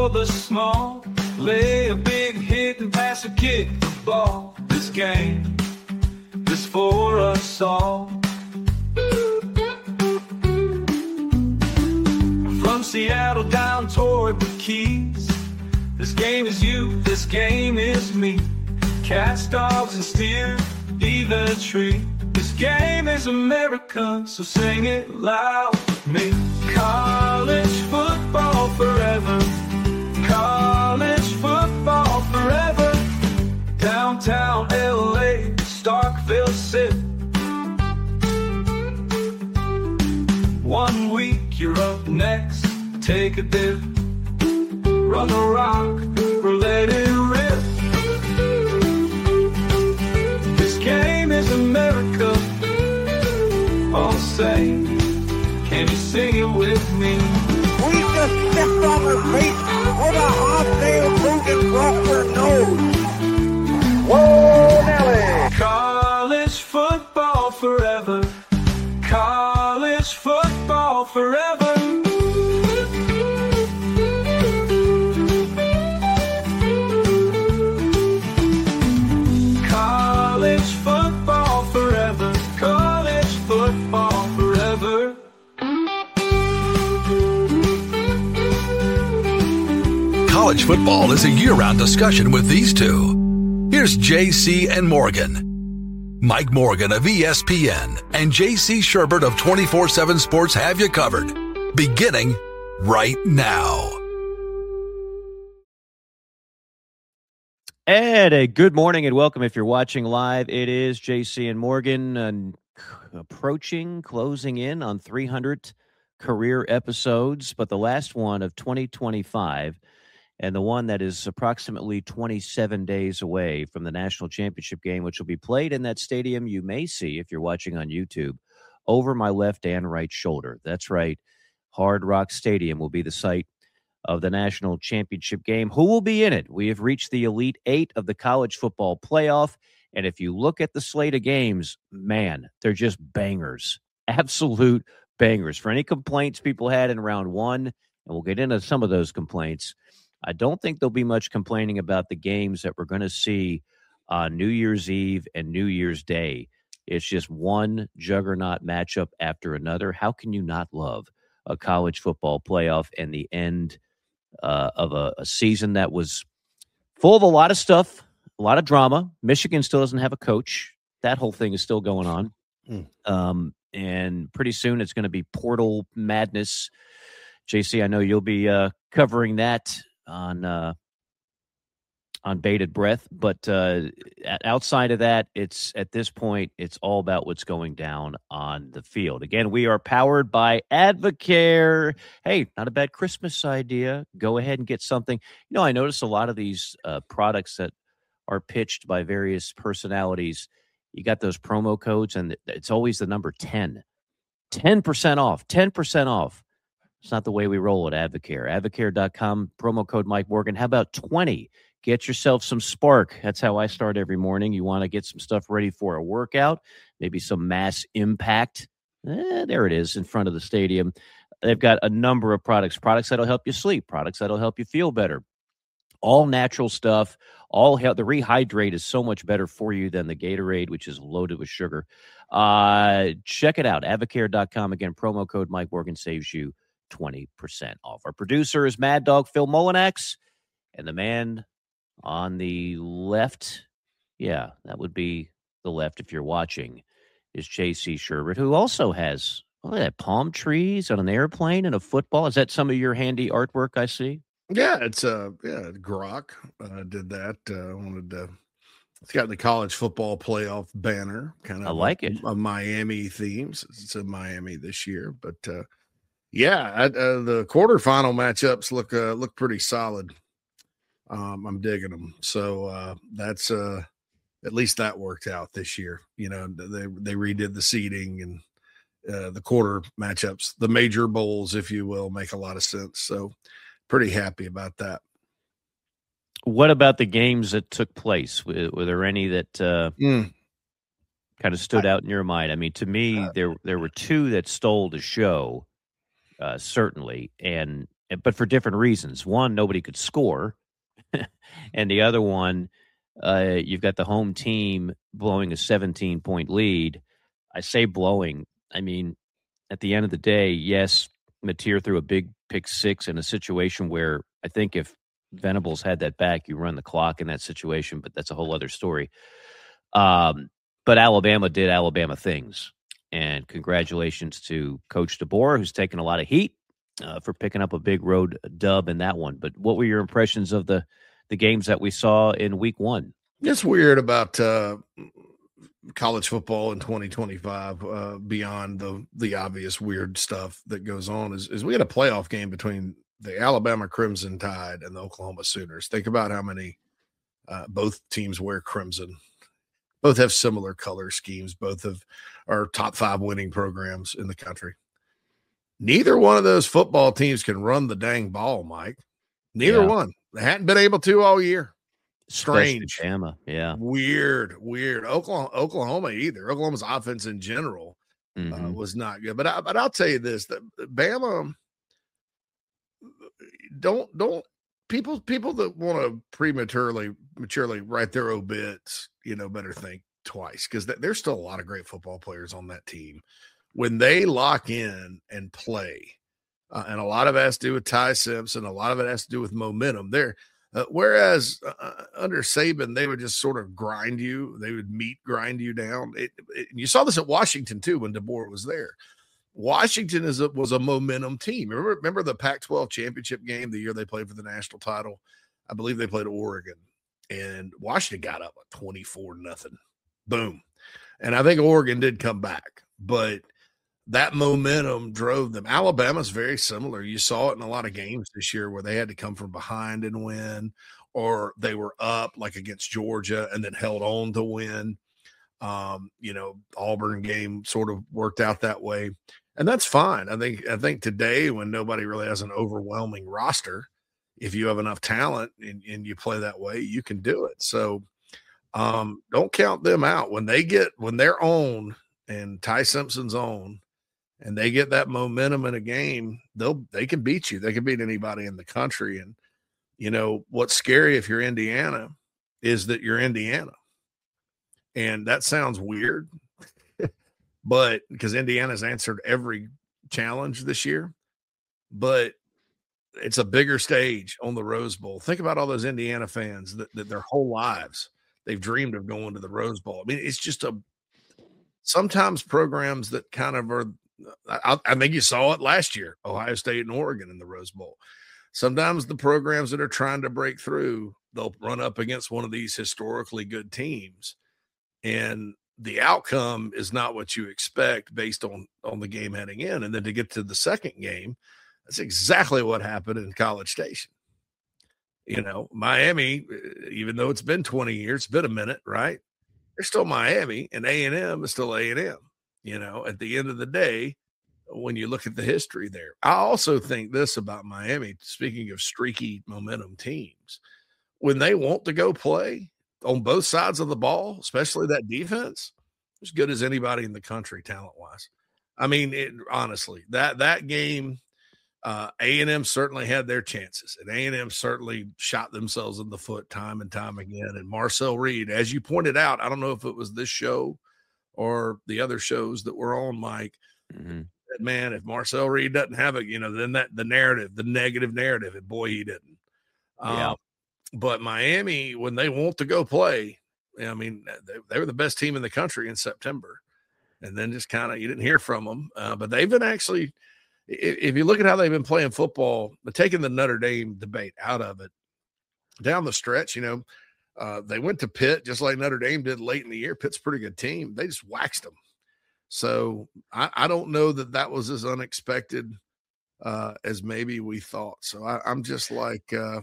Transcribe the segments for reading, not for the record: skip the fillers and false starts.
for the small. Lay a big hit and pass a kid the ball. This game is for us all. From Seattle down toward the Keys, this game is you, this game is me. Cast dogs and steer, be the tree. This game is America, so sing it loud with me. College football forever. College football forever. Downtown LA, Starkville City. 1 week you're up next, take a dip. Run the rock or let it rip. This game is America. All say, can you sing it with me? We just stepped on her face with a hot-tail boot and broke her nose. Whoa, Nelly! College football forever. College football forever. College football forever. College football forever. College football is a year-round discussion with these two. Here's JC and Morgan. Mike Morgan of ESPN and JC Sherbert of 24/7 Sports have you covered. Beginning right now. And a good morning and welcome if you're watching live. It is JC and Morgan closing in on 300 career episodes, but the last one of 2025 and the one that is approximately 27 days away from the national championship game, which will be played in that stadium you may see if you're watching on YouTube over my left and right shoulder. That's right. Hard Rock Stadium will be the site of the national championship game. Who will be in it? We have reached the Elite Eight of the college football playoff. And if you look at the slate of games, man, they're just bangers, absolute bangers. For any complaints people had in round one, and we'll get into some of those complaints, I don't think there'll be much complaining about the games that we're going to see on New Year's Eve and New Year's Day. It's just one juggernaut matchup after another. How can you not love a college football playoff and the end of a season that was full of a lot of stuff, a lot of drama? Michigan still doesn't have a coach. That whole thing is still going on. And pretty soon it's going to be portal madness. JC, I know you'll be covering that on bated breath, but outside of that, it's at this point, it's all about what's going down on the field. Again, we are powered by Advocare. Hey, not a bad Christmas idea. Go ahead and get something. You know, I notice a lot of these products that are pitched by various personalities. You got those promo codes, and it's always the number 10. 10% off. 10% off. It's not the way we roll at Advocare. Advocare.com, promo code Mike Morgan. How about 20? Get yourself some Spark. That's how I start every morning. You want to get some stuff ready for a workout, maybe some mass impact. There it is in front of the stadium. They've got a number of products that'll help you sleep, products that'll help you feel better. All natural stuff. All the Rehydrate is so much better for you than the Gatorade, which is loaded with sugar. Check it out. Advocare.com. Again, promo code Mike Morgan saves you 20% off. Our producer is Mad Dog Phil Molinax, and the man on the left, yeah, that would be the left if you're watching, is JC Sherbert, who also has palm trees on an airplane and a football. Is that some of your handy artwork I see? Yeah, it's Grok did that. It's got the college football playoff banner, kind of. I like it. A Miami themes. It's in Miami this year, but the quarterfinal matchups look pretty solid. I'm digging them. So that's at least that worked out this year. You know, they redid the seeding, and the quarter matchups, the major bowls, if you will, make a lot of sense. So pretty happy about that. What about the games that took place? Were there any that kind of stood out in your mind? I mean, to me, there were two that stole the show, certainly, and but for different reasons. One, nobody could score, and the other one, you've got the home team blowing a 17-point lead. I say blowing. I mean, at the end of the day, yes, Mateer threw a big pick six in a situation where I think if Venables had that back, you run the clock in that situation, but that's a whole other story. But Alabama did Alabama things, and congratulations to Coach DeBoer, who's taken a lot of heat for picking up a big road dub in that one. But what were your impressions of the games that we saw in week one? It's weird about college football in 2025 beyond the obvious weird stuff that goes on is we had a playoff game between the Alabama Crimson Tide and the Oklahoma Sooners. Think about how many both teams wear crimson. Both have similar color schemes. Both are top 5 winning programs in the country. Neither one of those football teams can run the dang ball, Mike. Neither one. They hadn't been able to all year. Strange. Bama, yeah. Weird. Oklahoma either. Oklahoma's offense in general was not good. But I'll tell you this: that Bama don't people that want to prematurely write their obits, better think twice, because there's still a lot of great football players on that team. When they lock in and play, and a lot of it has to do with Ty Simpson, a lot of it has to do with momentum. Whereas under Saban, they would just sort of grind you. They would grind you down. You saw this at Washington too when DeBoer was there. Washington was a momentum team. Remember the Pac-12 championship game, the year they played for the national title? I believe they played Oregon, and Washington got up 24-0. Boom. And I think Oregon did come back, but that momentum drove them. Alabama's very similar. You saw it in a lot of games this year where they had to come from behind and win, or they were up like against Georgia and then held on to win. Auburn game sort of worked out that way, and that's fine. I think today, when nobody really has an overwhelming roster, if you have enough talent and you play that way, you can do it. So don't count them out when they're on and Ty Simpson's on, and they get that momentum in a game, they can beat you. They can beat anybody in the country. And what's scary if you're Indiana is that you're Indiana. And that sounds weird, but because Indiana's answered every challenge this year, but it's a bigger stage on the Rose Bowl. Think about all those Indiana fans that their whole lives they've dreamed of going to the Rose Bowl. I mean, it's just sometimes programs that kind of are. I think you saw it last year, Ohio State and Oregon in the Rose Bowl. Sometimes the programs that are trying to break through, they'll run up against one of these historically good teams, and the outcome is not what you expect based on the game heading in. And then to get to the second game, that's exactly what happened in College Station. Miami, even though it's been 20 years, it's been a minute, right? They're still Miami, and A&M is still A&M. At the end of the day, when you look at the history there. I also think this about Miami, speaking of streaky momentum teams, when they want to go play on both sides of the ball, especially that defense, as good as anybody in the country talent-wise. I mean, honestly, that game, A&M certainly had their chances, and A&M certainly shot themselves in the foot time and time again. And Marcel Reed, as you pointed out, I don't know if it was this show or the other shows that were on, Mike, that, man, if Marcel Reed doesn't have it, then the negative narrative, and boy, he didn't. But Miami, when they want to go play, I mean, they were the best team in the country in September. And then just kind of, you didn't hear from them. But they've been actually, if you look at how they've been playing football, but taking the Notre Dame debate out of it, down the stretch, they went to Pitt just like Notre Dame did late in the year. Pitt's a pretty good team. They just waxed them. So I don't know that was as unexpected as maybe we thought. So I'm just like, it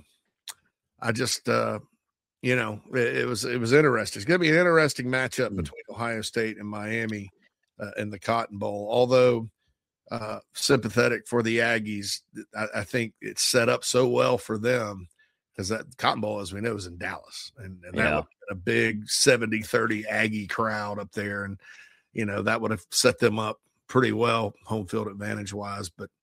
was interesting. It's going to be an interesting matchup between Ohio State and Miami in the Cotton Bowl. Although sympathetic for the Aggies, I think it's set up so well for them because that Cotton Bowl, as we know, is in Dallas, and that would have been a big 70-30 Aggie crowd up there, and that would have set them up pretty well home field advantage wise. But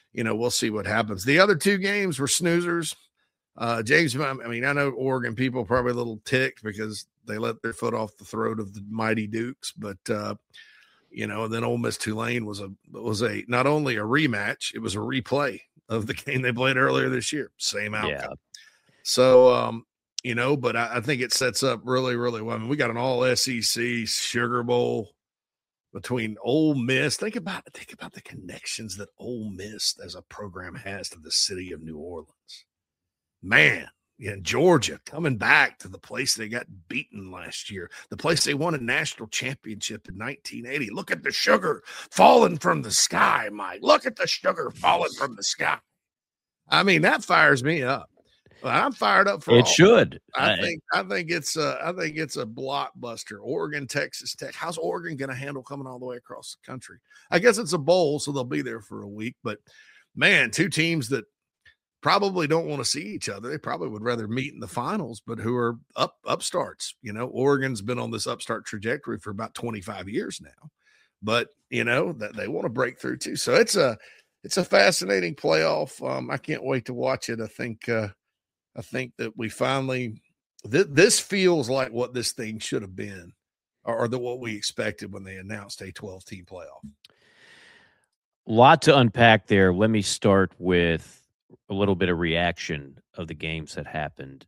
we'll see what happens. The other two games were snoozers. James, I mean, I know Oregon people probably a little ticked because they let their foot off the throat of the mighty Dukes, but and then Ole Miss Tulane was a not only a rematch, it was a replay of the game they played earlier this year. Same outcome. Yeah. So, but I think it sets up really, really well. I mean, we got an all SEC Sugar Bowl between Ole Miss. Think about the connections that Ole Miss as a program has to the city of New Orleans. Man, Georgia coming back to the place they got beaten last year, the place they won a national championship in 1980. Look at the sugar falling from the sky, Mike. Look at the sugar falling from the sky. I mean, that fires me up. I'm fired up for it. Should I think it's a blockbuster. Oregon, Texas Tech. How's Oregon going to handle coming all the way across the country? I guess it's a bowl, so they'll be there for a week. But man, two teams that probably don't want to see each other. They probably would rather meet in the finals, but who are upstarts. Oregon's been on this upstart trajectory for about 25 years now, but that they want to break through too. So it's a fascinating playoff. I can't wait to watch it. I think that we finally this feels like what this thing should have been, or what we expected when they announced a 12-team playoff. A lot to unpack there. Let me start with a little bit of reaction of the games that happened.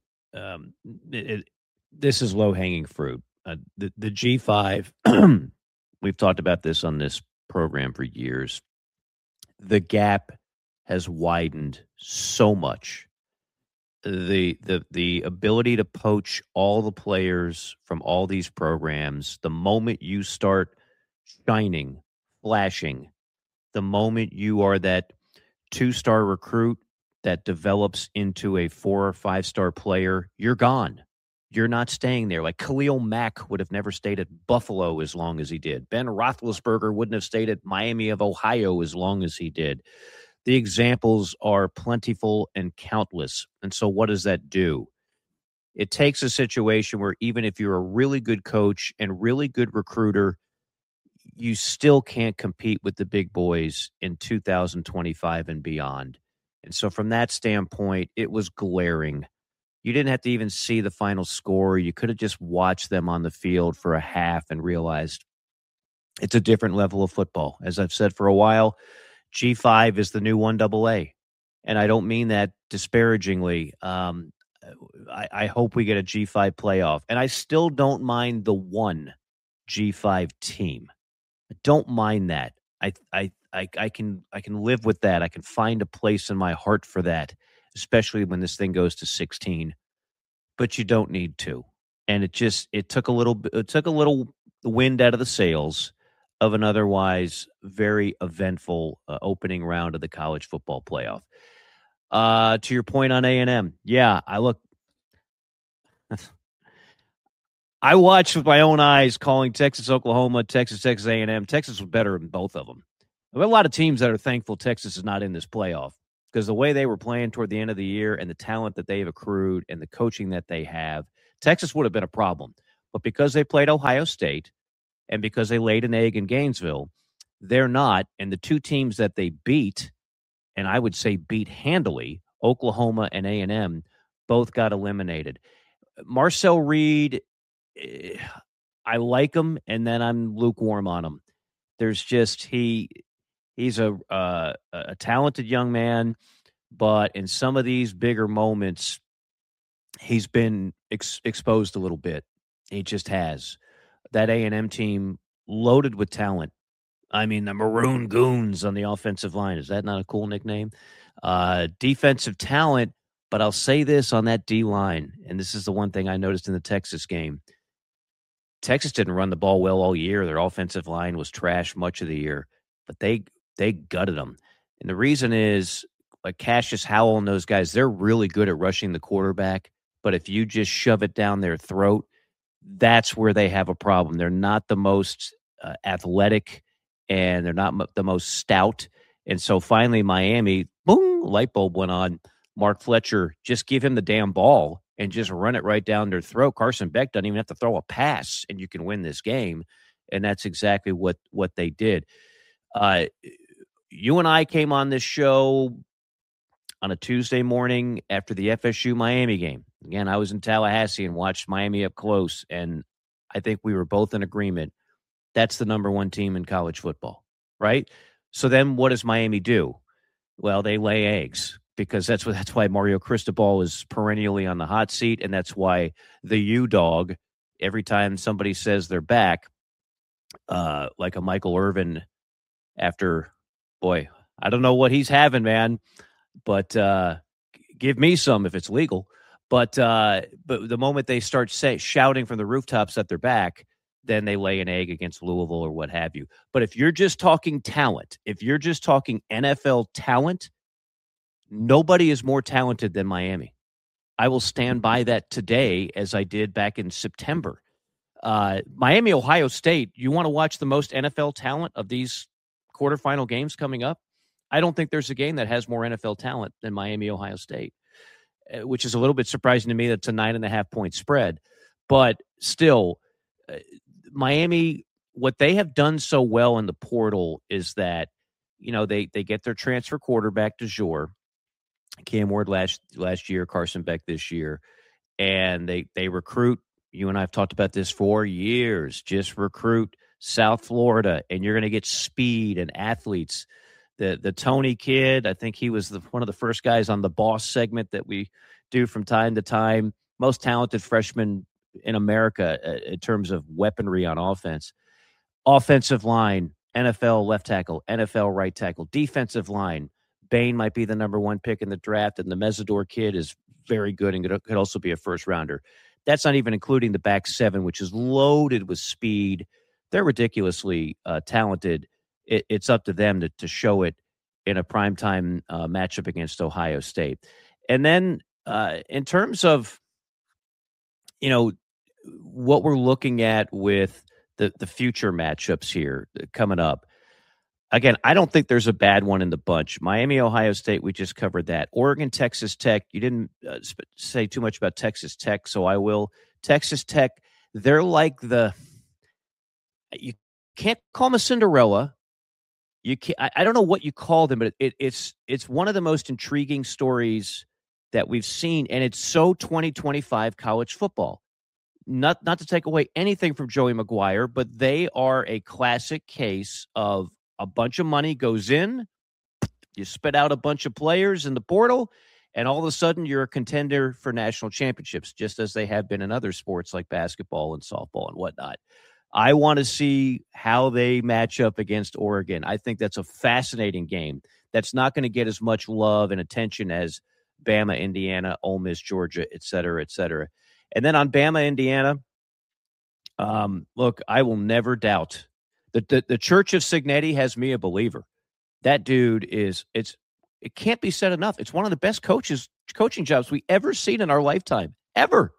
This is low-hanging fruit. The G5, we've talked about this on this program for years. The gap has widened so much. The ability to poach all the players from all these programs, the moment you start shining, flashing, the moment you are that 2-star recruit that develops into a 4 or 5-star player, you're gone. You're not staying there. Like Khalil Mack would have never stayed at Buffalo as long as he did. Ben Roethlisberger wouldn't have stayed at Miami of Ohio as long as he did. The examples are plentiful and countless. And so what does that do? It takes a situation where even if you're a really good coach and really good recruiter, you still can't compete with the big boys in 2025 and beyond. And so from that standpoint, it was glaring. You didn't have to even see the final score. You could have just watched them on the field for a half and realized it's a different level of football. As I've said for a while, G5 is the new 1AA. And I don't mean that disparagingly. I hope we get a G5 playoff. And I still don't mind the one G5 team. I don't mind that. I can live with that. I can find a place in my heart for that, especially when this thing goes to 16. But you don't need to. And it took a little wind out of the sails of an otherwise very eventful opening round of the college football playoff. To your point on A&M, yeah, I watched with my own eyes calling Texas, Oklahoma, Texas A&M. Texas was better than both of them. There are a lot of teams that are thankful Texas is not in this playoff because the way they were playing toward the end of the year and the talent that they've accrued and the coaching that they have, Texas would have been a problem. But because they played Ohio State and because they laid an egg in Gainesville, they're not. And the two teams that they beat, and I would say beat handily, Oklahoma and A&M, both got eliminated. Marcel Reed, I like him, and then I'm lukewarm on him. There's just he's a talented young man, but in some of these bigger moments, he's been exposed a little bit. He just has. That A&M team loaded with talent. I mean, the Maroon Goons on the offensive line. Is that not a cool nickname? Defensive talent, but I'll say this on that D-line, and this is the one thing I noticed in the Texas game. Texas didn't run the ball well all year. Their offensive line was trash much of the year, but they gutted them. And the reason is, like Cassius Howell and those guys, they're really good at rushing the quarterback, but if you just shove it down their throat, that's where they have a problem. They're not the most athletic, and they're not the most stout. And so finally Miami, boom, light bulb went on. Mark Fletcher, just give him the damn ball and just run it right down their throat. Carson Beck doesn't even have to throw a pass, and you can win this game. And that's exactly what they did. you and I came on this show on a Tuesday morning after the FSU-Miami game. Again, I was in Tallahassee and watched Miami up close, and I think we were both in agreement. That's the number one team in college football, right? So then what does Miami do? Well, they lay eggs because that's why Mario Cristobal is perennially on the hot seat, and that's why the U-Dog, every time somebody says they're back, like a Michael Irvin after, boy, I don't know what he's having, man, but give me some if it's legal. But the moment they start shouting from the rooftops that they're back, then they lay an egg against Louisville or what have you. But if you're just talking talent, if you're just talking NFL talent, nobody is more talented than Miami. I will stand by that today as I did back in September. Miami, Ohio State, you want to watch the most NFL talent of these quarterfinal games coming up? I don't think there's a game that has more NFL talent than Miami, Ohio State, which is a little bit surprising to me. That's a 9.5-point spread. But still, Miami, what they have done so well in the portal is that, they get their transfer quarterback du jour, Cam Ward last year, Carson Beck this year, and they recruit. You and I have talked about this for years. Just recruit South Florida, and you're going to get speed and athletes. The Tony kid, I think he was one of the first guys on the Boss segment that we do from time to time. Most talented freshman in America in terms of weaponry on offense. Offensive line, NFL left tackle, NFL right tackle. Defensive line, Bain might be the number one pick in the draft, and the Mesidor kid is very good and could also be a first rounder. That's not even including the back seven, which is loaded with speed. They're ridiculously talented. It's up to them to show it in a primetime matchup against Ohio State. And then in terms of, what we're looking at with the future matchups here coming up, again, I don't think there's a bad one in the bunch. Miami, Ohio State, we just covered that. Oregon, Texas Tech. You didn't say too much about Texas Tech, so I will. Texas Tech, they're like you can't call them a Cinderella. You can't, I don't know what you call them, but it's one of the most intriguing stories that we've seen, and it's so 2025 college football. Not to take away anything from Joey Maguire, but they are a classic case of a bunch of money goes in, you spit out a bunch of players in the portal, and all of a sudden you're a contender for national championships, just as they have been in other sports like basketball and softball and whatnot. I want to see how they match up against Oregon. I think that's a fascinating game. That's not going to get as much love and attention as Bama, Indiana, Ole Miss, Georgia, et cetera, et cetera. And then on Bama, Indiana, look, I will never doubt the Church of Signetti has me a believer. That dude it can't be said enough. It's one of the best coaching jobs we ever seen in our lifetime. Ever.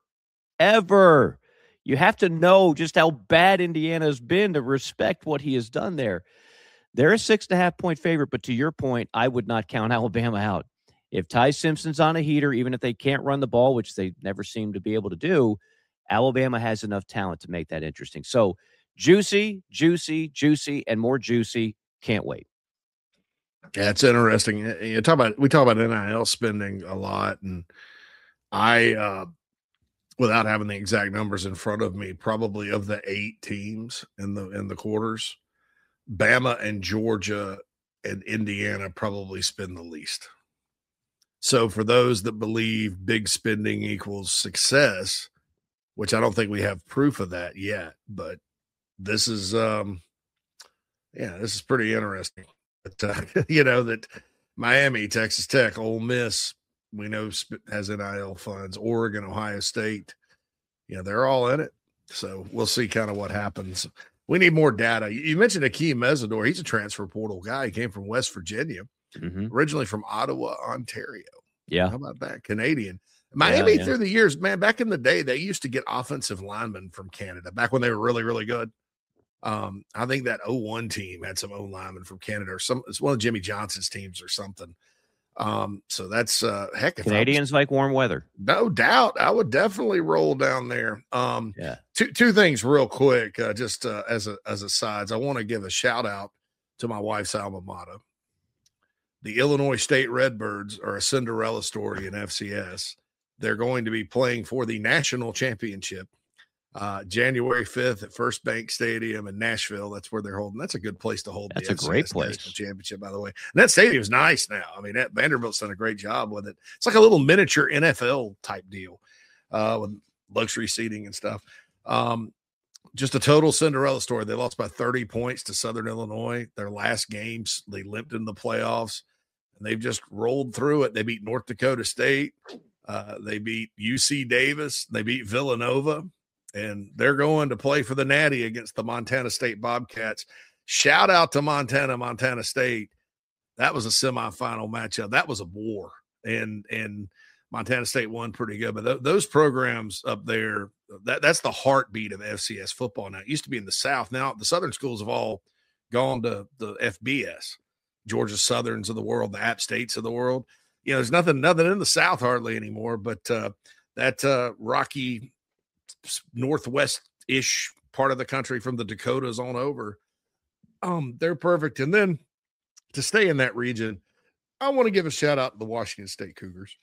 You have to know just how bad Indiana has been to respect what he has done there. They're a 6.5-point favorite, but to your point, I would not count Alabama out. If Ty Simpson's on a heater, even if they can't run the ball, which they never seem to be able to do, Alabama has enough talent to make that interesting. So juicy, and more juicy. Can't wait. Yeah, it's interesting. We talk about NIL spending a lot, and I, without having the exact numbers in front of me, probably of the 8 teams in the quarters, Bama and Georgia and Indiana probably spend the least. So for those that believe big spending equals success, which I don't think we have proof of that yet, but this is this is pretty interesting. But, that Miami, Texas Tech, Ole Miss, we know has NIL funds, Oregon, Ohio State, they're all in it. So we'll see kind of what happens. We need more data. You mentioned Akeem Mesidor. He's a transfer portal guy. He came from West Virginia, originally from Ottawa, Ontario. Yeah. How about that? Canadian. Miami through the years, man, back in the day, they used to get offensive linemen from Canada back when they were really, really good. I think that 01 team had some O linemen from Canada or it's one of Jimmy Johnson's teams or something. So that's heck. If Canadians like warm weather. No doubt. I would definitely roll down there. Two things real quick, just as a sides. I want to give a shout out to my wife's alma mater. the Illinois State Redbirds are a Cinderella story in FCS. They're going to be playing for the national championship January 5th at First Bank Stadium in Nashville. That's where they're holding. That's a good place to hold. That's the a great place. National championship, by the way. And that stadium's nice now. I mean, Vanderbilt's done a great job with it. It's like a little miniature NFL type deal with luxury seating and stuff. Just a total Cinderella story. They lost by 30 points to Southern Illinois. Their last games, they limped in the playoffs, and they've just rolled through it. They beat North Dakota State. They beat UC Davis. They beat Villanova. And they're going to play for the Natty against the Montana State Bobcats. Shout out to Montana State. That was a semifinal matchup. That was a war. And Montana State won pretty good. But those programs up there, that's the heartbeat of FCS football now. It used to be in the South. Now the Southern schools have all gone to the FBS, Georgia Southerns of the world, the App States of the world. You know, there's nothing in the South hardly anymore. But that rocky northwest-ish part of the country from the Dakotas on over, they're perfect. And then to stay in that region, I want to give a shout out to the Washington State Cougars.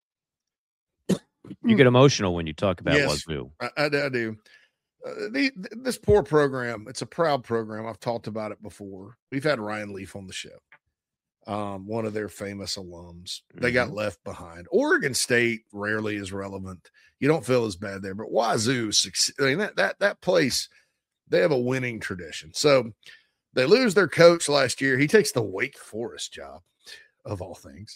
You get emotional when you talk about Yes, Wazoo. I do. This poor program, it's a proud program. I've talked about it before. We've had Ryan Leaf on the show, one of their famous alums. They got left behind. Oregon State rarely is relevant. You don't feel as bad there, but Wazoo, I mean, that place, they have a winning tradition. So they lose their coach last year. He takes the Wake Forest job, of all things.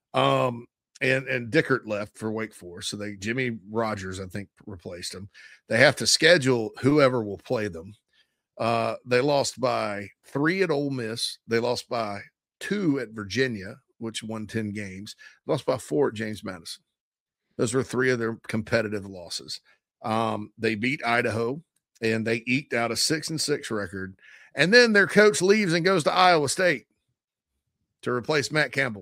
And Dickert left for Wake Forest. So Jimmy Rogers, I think, replaced him. They have to schedule whoever will play them. They lost by 3 at Ole Miss. They lost by 2 at Virginia, which won 10 games. Lost by 4 at James Madison. Those were 3 of their competitive losses. They beat Idaho, and they eked out a 6-6 record. And then their coach leaves and goes to Iowa State to replace Matt Campbell.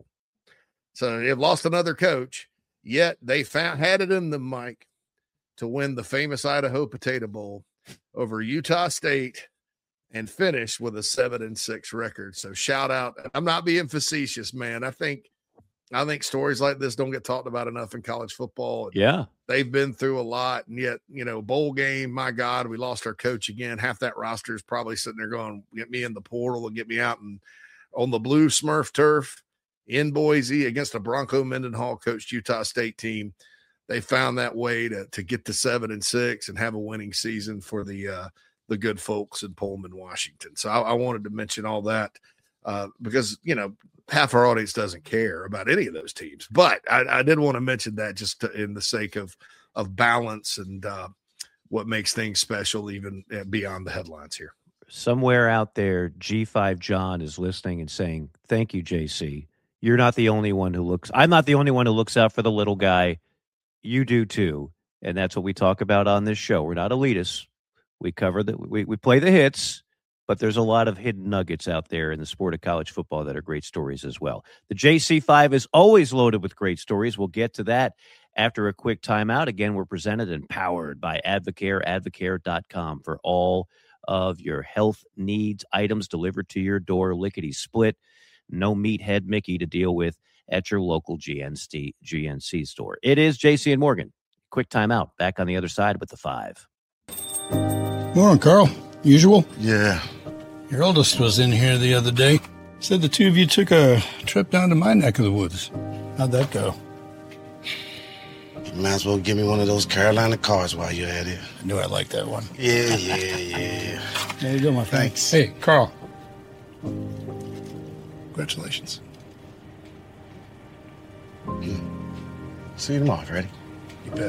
So they've lost another coach, yet they had it in them, Mike, to win the famous Idaho Potato Bowl over Utah State and finish with a 7-6 record. So shout out. I'm not being facetious, man. I think stories like this don't get talked about enough in college football. Yeah. They've been through a lot, and yet, bowl game, my God, we lost our coach again. Half that roster is probably sitting there going, get me in the portal and get me out and on the blue Smurf turf in Boise against a Bronco Mendenhall coached Utah State team. They found that way to get to 7-6 and have a winning season for the good folks in Pullman, Washington. So I wanted to mention all that because, half our audience doesn't care about any of those teams. But I did want to mention that just in the sake of balance and what makes things special even beyond the headlines here. Somewhere out there, G5 John is listening and saying, thank you, JC. You're not the only one I'm not the only one who looks out for the little guy. You do too. And that's what we talk about on this show. We're not elitists. We cover we play the hits, but there's a lot of hidden nuggets out there in the sport of college football that are great stories as well. The JC5 is always loaded with great stories. We'll get to that after a quick timeout. Again, we're presented and powered by Advocare, advocare.com for all of your health needs, items delivered to your door, lickety split. No meathead Mickey to deal with at your local GNC store. It is JC and Morgan. Quick timeout. Back on the other side with the 5. Morning, Carl. Usual? Yeah. Your oldest was in here the other day. Said the two of you took a trip down to my neck of the woods. How'd that go? You might as well give me one of those Carolina cars while you're at it. I knew I liked that one. Yeah. There you go, my friend. Thanks. Hey, Carl. Congratulations. See you tomorrow, ready? You bet.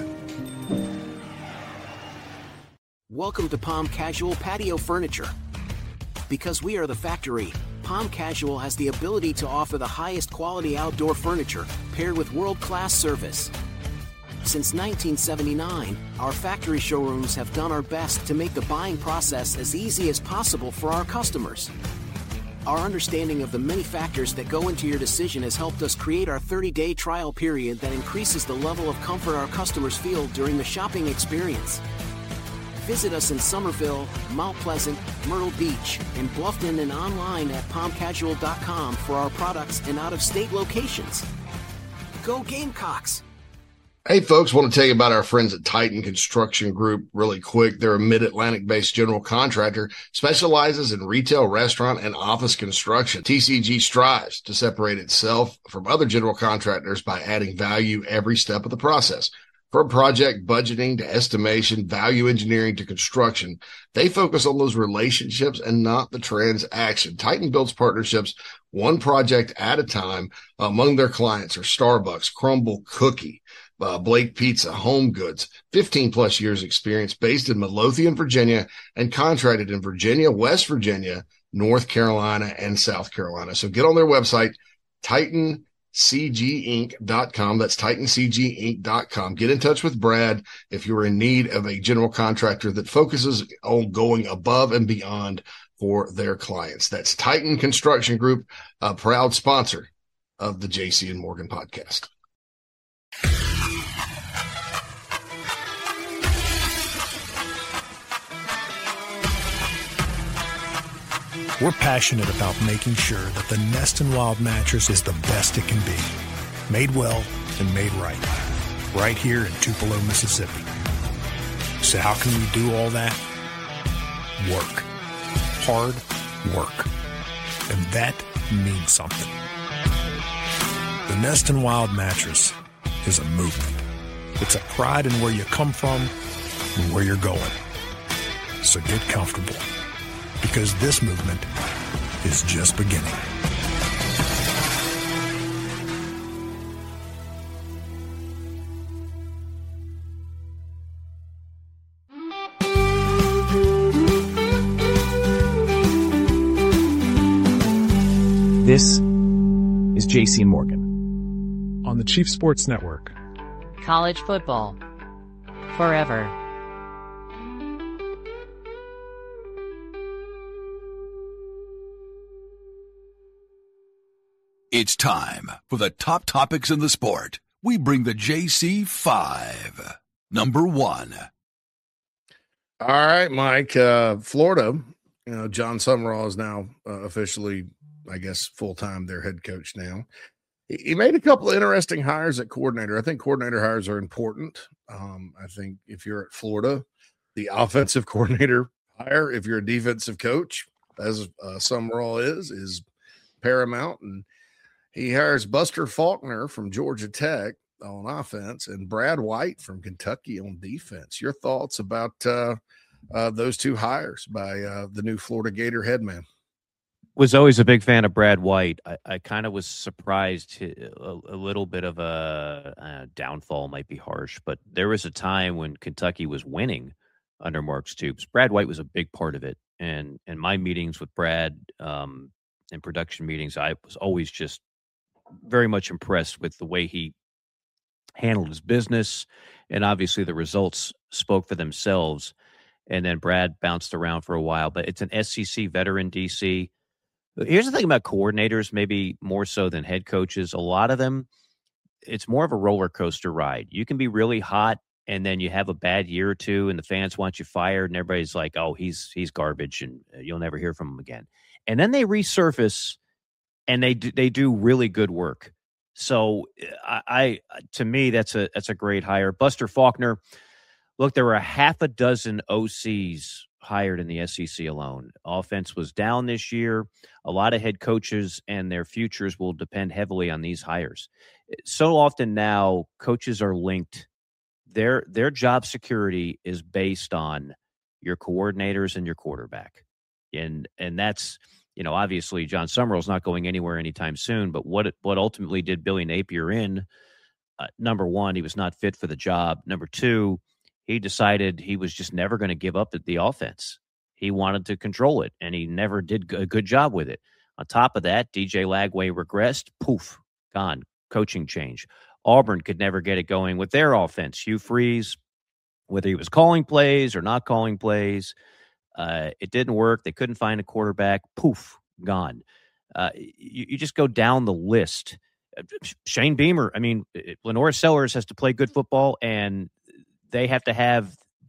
Welcome to Palm Casual Patio Furniture. Because we are the factory, Palm Casual has the ability to offer the highest quality outdoor furniture paired with world-class service. Since 1979, our factory showrooms have done our best to make the buying process as easy as possible for our customers. Our understanding of the many factors that go into your decision has helped us create our 30-day trial period that increases the level of comfort our customers feel during the shopping experience. Visit us in Somerville, Mount Pleasant, Myrtle Beach, and Bluffton, and online at palmcasual.com for our products and out-of-state locations. Go Gamecocks! Hey, folks, want to tell you about our friends at Titan Construction Group really quick. They're a Mid-Atlantic-based general contractor, specializes in retail, restaurant, and office construction. TCG strives to separate itself from other general contractors by adding value every step of the process. From project budgeting to estimation, value engineering to construction, they focus on those relationships and not the transaction. Titan builds partnerships one project at a time. Among their clients are Starbucks, Crumble Cookie, Blake Pizza, Home Goods, 15 plus years experience, based in Midlothian, Virginia, and contracted in Virginia, West Virginia, North Carolina, and South Carolina. So get on their website, TitanCGinc.com. That's TitanCGinc.com. Get in touch with Brad if you're in need of a general contractor that focuses on going above and beyond for their clients. That's Titan Construction Group, a proud sponsor of the JC and Morgan podcast. We're passionate about making sure that the Nest and Wild mattress is the best it can be. Made well and made right here in Tupelo, Mississippi. So how can we do all that? Work. Hard work. And that means something. The Nest and Wild mattress is a movement. It's a pride in where you come from and where you're going. So get comfortable, because this movement is just beginning. This is JC and Morgan on the Chief Sports Network. College football forever. It's time for the top topics in the sport. We bring the JC 5. Number 1. All right, Mike. Florida, John Summerall is now officially, I guess, full-time their head coach now. He made a couple of interesting hires at coordinator. I think coordinator hires are important. I think if you're at Florida, the offensive coordinator hire, if you're a defensive coach, as Summerall is paramount. And he hires Buster Faulkner from Georgia Tech on offense and Brad White from Kentucky on defense. Your thoughts about those two hires by the new Florida Gator headman? Was always a big fan of Brad White. I kind of was surprised. A little bit of a downfall might be harsh, but there was a time when Kentucky was winning under Mark Stoops. Brad White was a big part of it. And in my meetings with Brad, in production meetings, I was always just very much impressed with the way he handled his business. And obviously the results spoke for themselves. And then Brad bounced around for a while, but it's an SEC veteran DC. Here's the thing about coordinators, maybe more so than head coaches. A lot of them, it's more of a roller coaster ride. You can be really hot, and then you have a bad year or two, and the fans want you fired, and everybody's like, "Oh, he's garbage," and you'll never hear from him again. And then they resurface, and they do really good work. So, to me, that's a great hire. Buster Faulkner. Look, there were a half a dozen OCs hired in the SEC alone. Offense was down this year. A lot of head coaches and their futures will depend heavily on these hires. So often now, coaches are linked. Their job security is based on your coordinators and your quarterback. And that's, obviously John Summerall's not going anywhere anytime soon, but what ultimately did Billy Napier in, number one, he was not fit for the job. Number two, he decided he was just never going to give up the offense. He wanted to control it, and he never did a good job with it. On top of that, DJ Lagway regressed. Poof, gone. Coaching change. Auburn could never get it going with their offense. Hugh Freeze, whether he was calling plays or not calling plays, it didn't work. They couldn't find a quarterback. Poof, gone. You just go down the list. Shane Beamer, Lenore Sellers has to play good football, and they have to have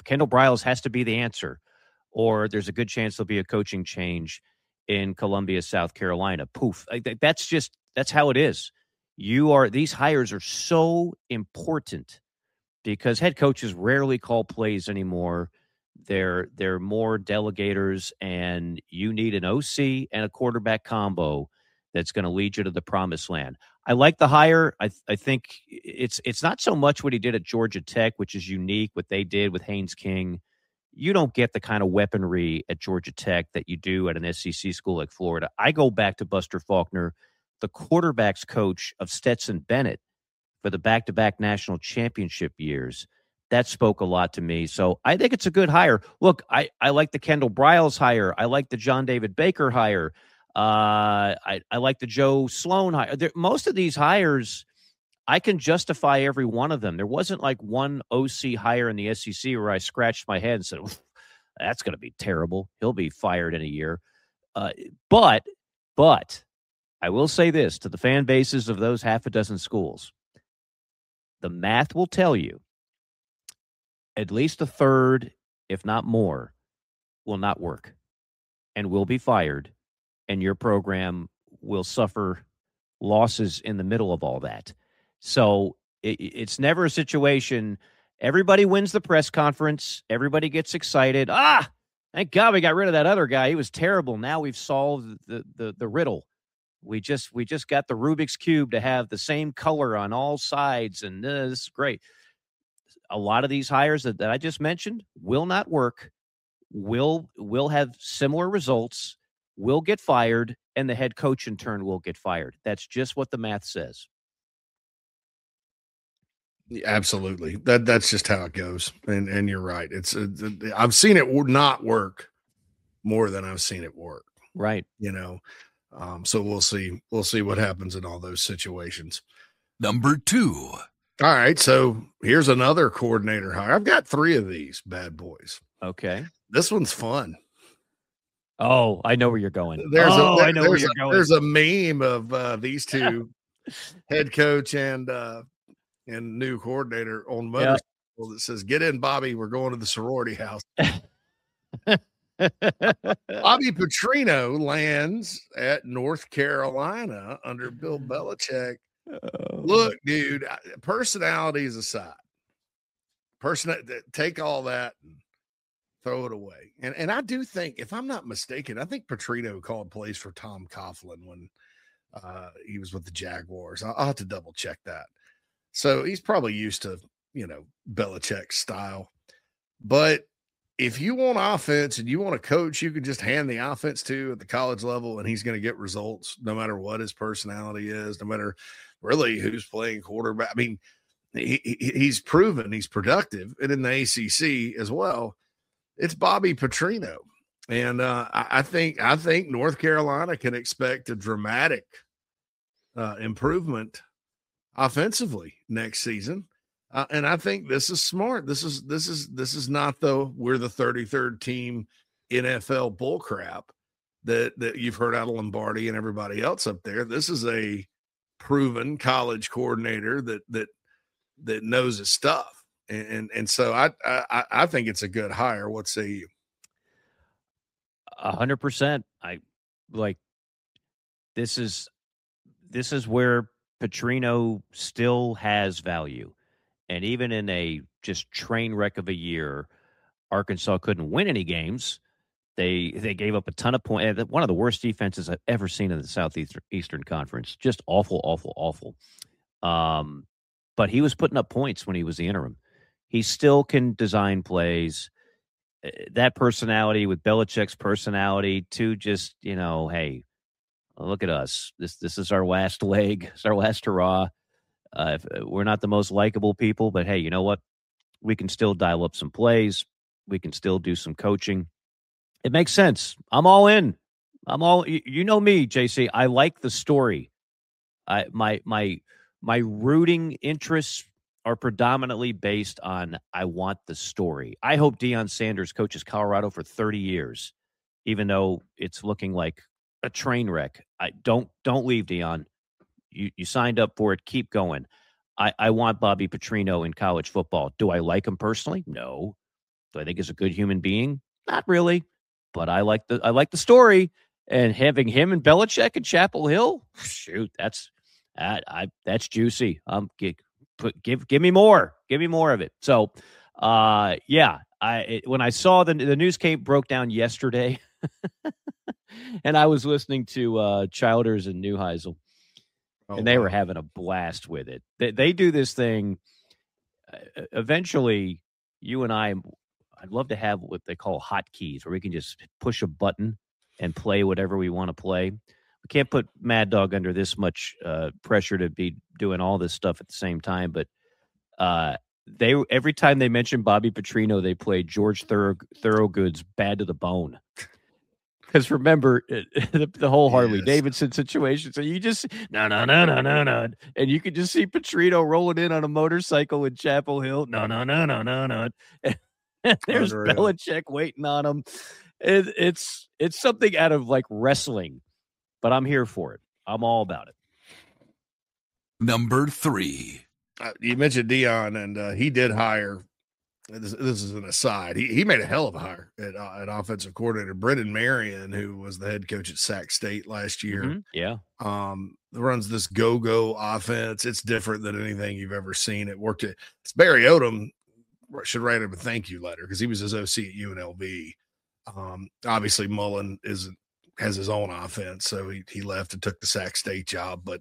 Kendall Briles has to be the answer, or there's a good chance there'll be a coaching change in Columbia, South Carolina. Poof. That's how it is. These hires are so important because head coaches rarely call plays anymore. They're more delegators, and you need an OC and a quarterback combo that's going to lead you to the promised land. I like the hire. I think it's not so much what he did at Georgia Tech, which is unique, what they did with Haynes King. You don't get the kind of weaponry at Georgia Tech that you do at an SEC school like Florida. I go back to Buster Faulkner, the quarterback's coach of Stetson Bennett for the back-to-back national championship years. That spoke a lot to me. So I think it's a good hire. Look, I like the Kendall Briles hire. I like the John David Baker hire. I like the Joe Sloan hire. Most of these hires, I can justify every one of them. There wasn't like one OC hire in the SEC where I scratched my head and said, that's going to be terrible. He'll be fired in a year. But I will say this to the fan bases of those half a dozen schools. The math will tell you at least a third, if not more, will not work and will be fired, and your program will suffer losses in the middle of all that. So it's never a situation. Everybody wins the press conference. Everybody gets excited. Thank God we got rid of that other guy. He was terrible. Now we've solved the riddle. We just got the Rubik's Cube to have the same color on all sides, and this is great. A lot of these hires that I just mentioned will not work, will have similar results, will get fired, and the head coach in turn will get fired. That's just what the math says. Absolutely. That's just how it goes. And you're right. I've seen it not work more than I've seen it work. Right. So we'll see what happens in all those situations. Number 2. All right. So here's another coordinator hire. I've got 3 of these bad boys. Okay. This one's fun. Oh, I know where you're going. I know where you're going. There's a meme of these two, head coach and new coordinator on motorcycle that says, "Get in, Bobby. We're going to the sorority house." Bobby Petrino lands at North Carolina under Bill Belichick. Look, dude, personalities aside, take all that and throw it away. And I do think, if I'm not mistaken, I think Petrino called plays for Tom Coughlin when he was with the Jaguars. I'll have to double check that. So he's probably used to, Belichick's style. But if you want offense and you want a coach you can just hand the offense to at the college level and he's going to get results no matter what his personality is, no matter really who's playing quarterback. I mean, he's proven he's productive, and in the ACC as well. It's Bobby Petrino. And I think North Carolina can expect a dramatic improvement offensively next season. And I think this is smart. This is not we're the 33rd team NFL bullcrap that you've heard out of Lombardi and everybody else up there. This is a proven college coordinator that knows his stuff. And so I think it's a good hire. What say you? 100%. I like, this is where Petrino still has value. And even in a just train wreck of a year, Arkansas couldn't win any games. They gave up a ton of points. One of the worst defenses I've ever seen in the Southeastern Conference. Just awful, awful, awful. But he was putting up points when he was the interim. He still can design plays. That personality with Belichick's personality to just, hey, look at us. This is our last leg. It's our last hurrah. We're not the most likable people, but hey, you know what? We can still dial up some plays. We can still do some coaching. It makes sense. I'm all in. You know me, JC. I like the story. My rooting interests are predominantly based on I want the story. I hope Deion Sanders coaches Colorado for 30 years, even though it's looking like a train wreck. Don't leave, Deion. You signed up for it. Keep going. I want Bobby Petrino in college football. Do I like him personally? No. Do I think he's a good human being? Not really, but I like the story. And having him and Belichick at Chapel Hill, shoot, that's juicy. Give me more. Give me more of it. So, when I saw the news broke down yesterday, and I was listening to Childers and Neuheisel, and they were having a blast with it. They do this thing. Eventually, you and I'd love to have what they call hotkeys, where we can just push a button and play whatever we want to play. We can't put Mad Dog under this much pressure to be doing all this stuff at the same time. But every time they mentioned Bobby Petrino, they played George Thorogood's "Bad to the Bone." Because remember the whole Harley Davidson situation. So you just no, and you could just see Petrino rolling in on a motorcycle in Chapel Hill. No. And there's Belichick waiting on him. It's something out of like wrestling, but I'm here for it. I'm all about it. Number 3. You mentioned Dion, and he did hire. This is an aside. He made a hell of a hire at offensive coordinator. Brendan Marion, who was the head coach at Sac State last year. Mm-hmm. Yeah. Runs this go-go offense. It's different than anything you've ever seen. It worked. It's Barry Odom should write him a thank you letter because he was his OC at UNLV. Obviously Mullen has his own offense, so he left and took the Sac State job. But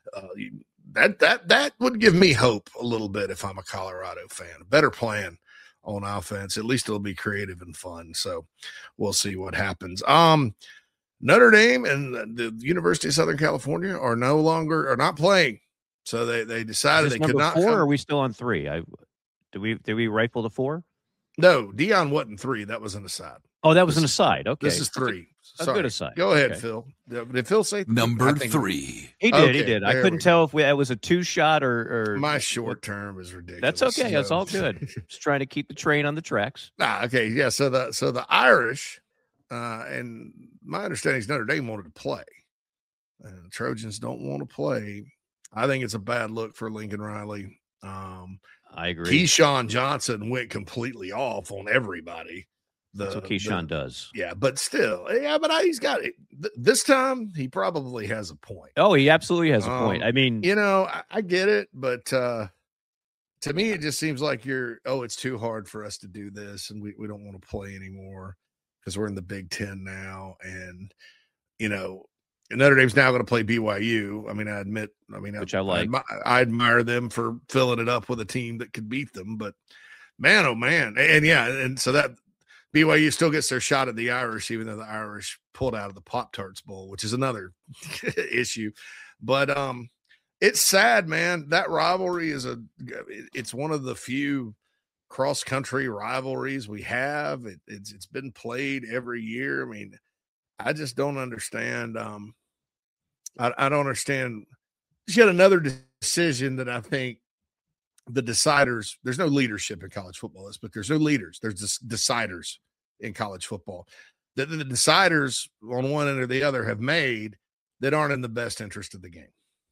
that would give me hope a little bit if I'm a Colorado fan. A better plan on offense. At least it'll be creative and fun. So we'll see what happens. Notre Dame and the University of Southern California are not playing. So they decided they could not. 4, or are we still on 3? Did we rifle to 4? No, Dion wasn't 3. That was an aside. Oh, that was an aside. Okay. This is 3. A good aside. Go ahead, okay. Phil. Did Phil say number 3? He did. I couldn't tell if it was a 2-shot or my short term is ridiculous. That's okay. That's all good. Just trying to keep the train on the tracks. Okay. Yeah. So the Irish, and my understanding is Notre Dame wanted to play, and the Trojans don't want to play. I think it's a bad look for Lincoln Riley. I agree. Keyshawn Johnson went completely off on everybody. That's what Keyshawn does. Yeah, but still, he's got it. This time, he probably has a point. Oh, he absolutely has a point. I mean, I get it, but to me, it just seems like it's too hard for us to do this, and we don't want to play anymore because we're in the Big Ten now, and Notre Dame's now going to play BYU. I mean, I admit, which I like. I admire them for filling it up with a team that could beat them, but man, oh man, and so that BYU still gets their shot at the Irish, even though the Irish pulled out of the Pop-Tarts Bowl, which is another issue. But it's sad, man. That rivalry it's one of the few cross-country rivalries we have. It's been played every year. I mean, I just don't understand. I don't understand. Just yet another decision that I think the deciders, there's no leadership in college football, but there's no leaders. There's just deciders in college football that the deciders on one end or the other have made that aren't in the best interest of the game.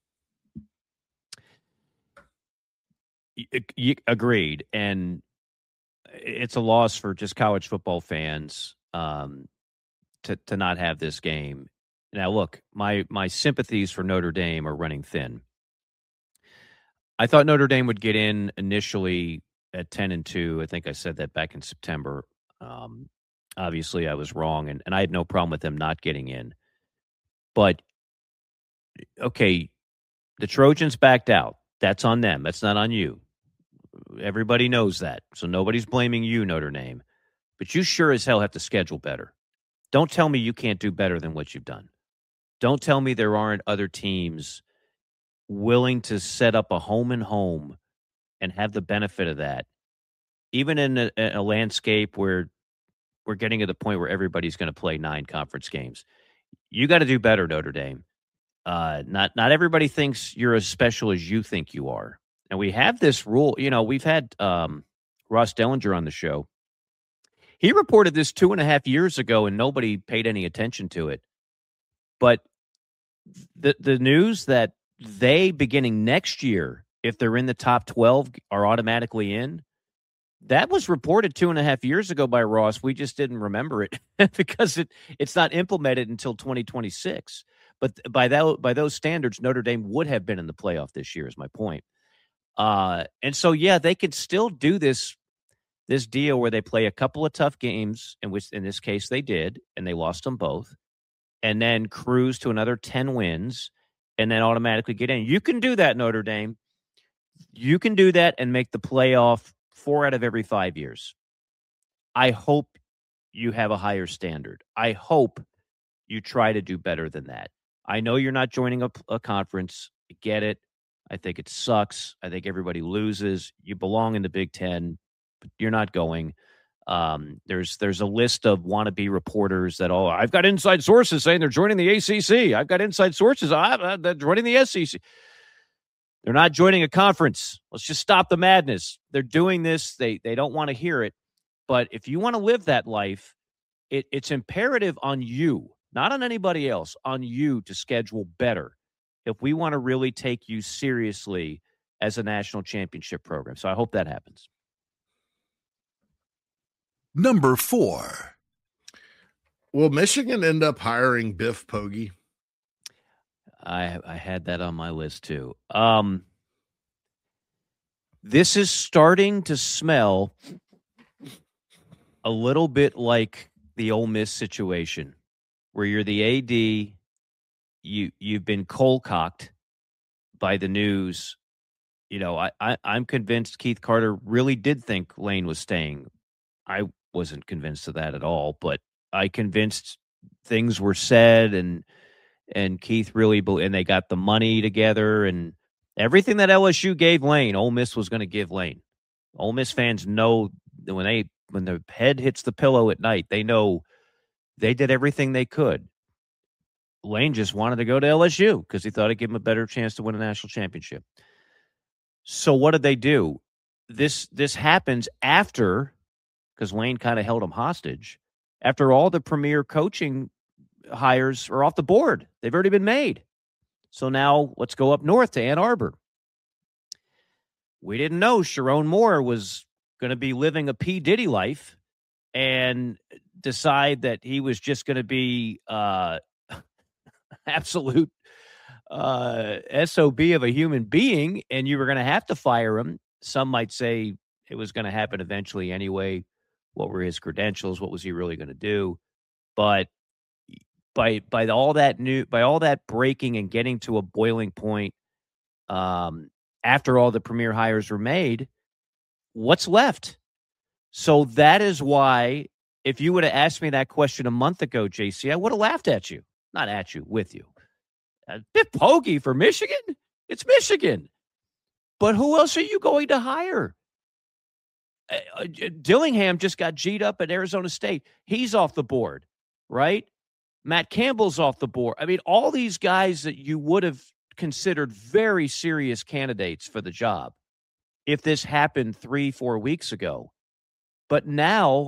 Agreed. And it's a loss for just college football fans to not have this game. Now, look, my sympathies for Notre Dame are running thin. I thought Notre Dame would get in initially at 10-2. I think I said that back in September. Obviously, I was wrong, and I had no problem with them not getting in. But, okay, the Trojans backed out. That's on them. That's not on you. Everybody knows that. So nobody's blaming you, Notre Dame. But you sure as hell have to schedule better. Don't tell me you can't do better than what you've done. Don't tell me there aren't other teams willing to set up a home and home and have the benefit of that, even in a landscape where we're getting to the point where everybody's going to play 9 conference games. You got to do better, Notre Dame. Not everybody thinks you're as special as you think you are. And we have this rule. We've had Ross Dellinger on the show. He reported this 2.5 years ago, and nobody paid any attention to it. But the news that they, beginning next year, if they're in the top 12, are automatically in, That was reported 2.5 years ago by Ross. We just didn't remember it because it's not implemented until 2026. But by those standards, Notre Dame would have been in the playoff this year, is my point. And so, yeah, they could still do this deal where they play a couple of tough games, in which in this case they did, and they lost them both, and then cruise to another 10 wins, and then automatically get in. You can do that, Notre Dame. You can do that and make the playoff 4 out of every 5 years. I hope you have a higher standard. I hope you try to do better than that. I know you're not joining a conference. I get it. I think it sucks. I think everybody loses. You belong in the Big Ten, but you're not going. There's a list of wannabe reporters that, I've got inside sources saying they're joining the ACC. I've got inside sources. They're joining the SEC. They're not joining a conference. Let's just stop the madness. They're doing this. They don't want to hear it. But if you want to live that life, it's imperative on you, not on anybody else, on you to schedule better if we want to really take you seriously as a national championship program. So I hope that happens. Number 4. Will Michigan end up hiring Biff Poggi? I had that on my list too. This is starting to smell a little bit like the Ole Miss situation, where you're the AD, you've been cold-cocked by the news. You know, I'm convinced Keith Carter really did think Lane was staying. I wasn't convinced of that at all, but I convinced things were said and Keith really, and they got the money together and everything that LSU gave Lane, Ole Miss was going to give Lane. Ole Miss fans know that when the head hits the pillow at night, they know they did everything they could. Lane just wanted to go to LSU because he thought it'd give him a better chance to win a national championship. So what did they do? This happens after, because Lane kind of held him hostage, after all the premier coaching hires are off the board. They've already been made. So now let's go up north to Ann Arbor. We didn't know Sharon Moore was going to be living a P. Diddy life and decide that he was just going to be absolute SOB of a human being, and you were going to have to fire him. Some might say it was going to happen eventually anyway. What were his credentials? What was he really going to do? But by all that breaking and getting to a boiling point, after all the premier hires were made, what's left? So that is why, if you would have asked me that question a month ago, JC, I would have laughed at you. Not at you, with you. Biff Poggi for Michigan? It's Michigan. But who else are you going to hire? Dillingham just got G'd up at Arizona State. He's off the board, right? Matt Campbell's off the board. I mean, all these guys that you would have considered very serious candidates for the job if this happened 3-4 weeks ago. But now,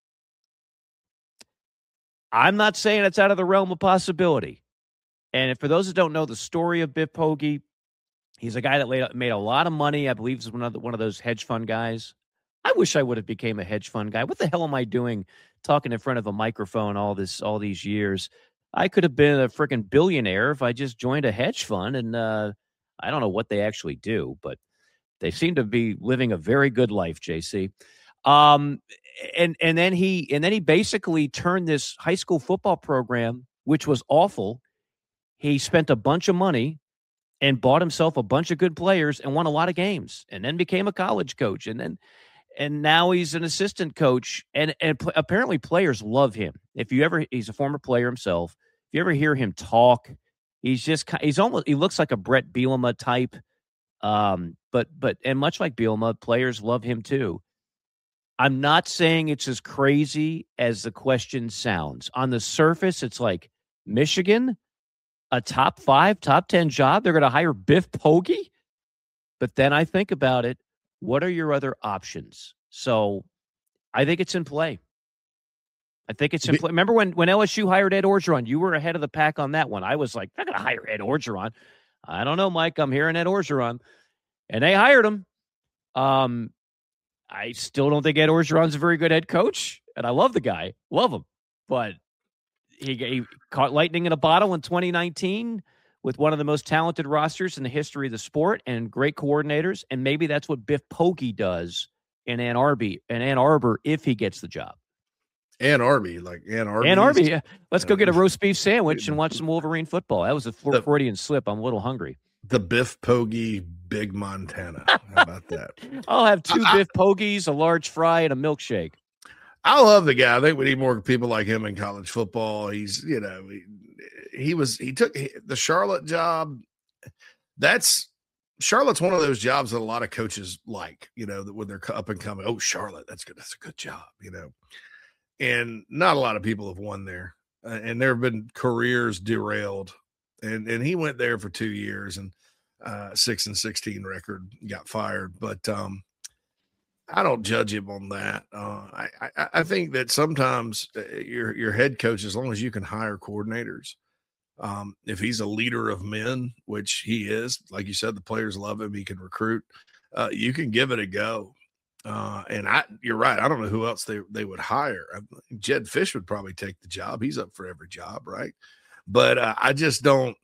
I'm not saying it's out of the realm of possibility. And for those that don't know the story of Biff Poggi, he's a guy that made a lot of money. I believe he's one of those hedge fund guys. I wish I would have became a hedge fund guy. What the hell am I doing talking in front of a microphone all these years? I could have been a freaking billionaire if I just joined a hedge fund. And I don't know what they actually do, but they seem to be living a very good life, JC. And then he basically turned this high school football program, which was awful. He spent a bunch of money and bought himself a bunch of good players and won a lot of games, and then became a college coach, and now he's an assistant coach, and apparently players love him. He's a former player himself. If you ever hear him talk, he looks like a Brett Bielema type. But much like Bielema, players love him too. I'm not saying it's as crazy as the question sounds. On the surface, it's like Michigan, a top 5, top 10 job. They're going to hire Biff Poggi. But then I think about it. What are your other options? So I think it's in play. Remember when LSU hired Ed Orgeron? You were ahead of the pack on that one. I was like, they're going to hire Ed Orgeron. I don't know, Mike. I'm hearing Ed Orgeron. And they hired him. I still don't think Ed Orgeron's a very good head coach, and I love the guy, love him, but he caught lightning in a bottle in 2019 with one of the most talented rosters in the history of the sport and great coordinators, and maybe that's what Biff Poggi does in Ann Arbor if he gets the job. Ann Arbor. Yeah. Let's go get a roast beef sandwich and watch some Wolverine football. That was a Freudian slip. I'm a little hungry. The Biff Poggi Big Montana. How about that? I'll have 2 Biff Poggies, a large fry, and a milkshake. I love the guy. I think we need more people like him in college football. He's, he took the Charlotte job. Charlotte's one of those jobs that a lot of coaches like, when they're up and coming. Oh, Charlotte, that's good. That's a good job, And not a lot of people have won there. And there have been careers derailed. And he went there for 2 years and 6-16 record, got fired. But I don't judge him on that. I think that sometimes your head coach, as long as you can hire coordinators, if he's a leader of men, which he is, like you said, the players love him. He can recruit. You can give it a go. And you're right. I don't know who else they would hire. Jed Fish would probably take the job. He's up for every job, right? But I just don't,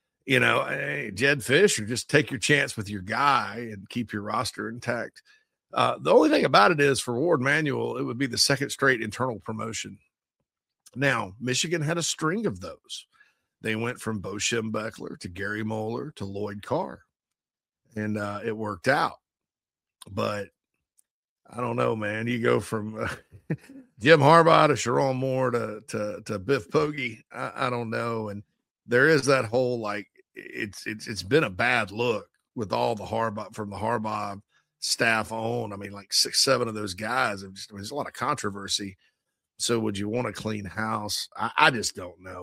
Jed Fish, or just take your chance with your guy and keep your roster intact. The only thing about it is for Ward Manuel, it would be the second straight internal promotion. Now, Michigan had a string of those. They went from Bo Schembechler to Gary Moeller to Lloyd Carr, and it worked out. But I don't know, man. You go from Jim Harbaugh to Sharon Moore to Biff Poggi. I don't know. And there is that whole, it's been a bad look with all the Harbaugh staff on. I mean, 6-7 of those guys have there's a lot of controversy. So would you want to clean house? I just don't know.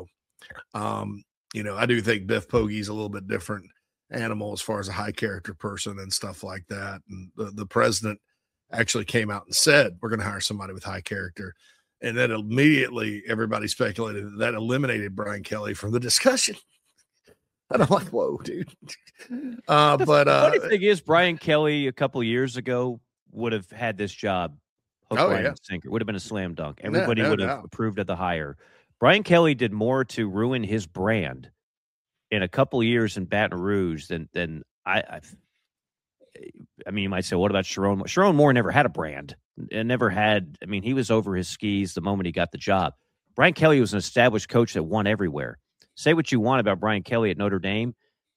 I do think Biff Poggi's a little bit different animal as far as a high character person and stuff like that. And the president actually came out and said, we're going to hire somebody with high character. And then immediately everybody speculated that eliminated Brian Kelly from the discussion. And I'm like, whoa, dude. The funny thing is, Brian Kelly a couple of years ago would have had this job. Hook, line, and sinker. Would have been a slam dunk. Everybody would have approved of the hire. Brian Kelly did more to ruin his brand in a couple of years in Baton Rouge than I mean, you might say, what about Sharon? Sharon Moore never had a brand and never had. I mean, he was over his skis the moment he got the job. Brian Kelly was an established coach that won everywhere. Say what you want about Brian Kelly at Notre Dame.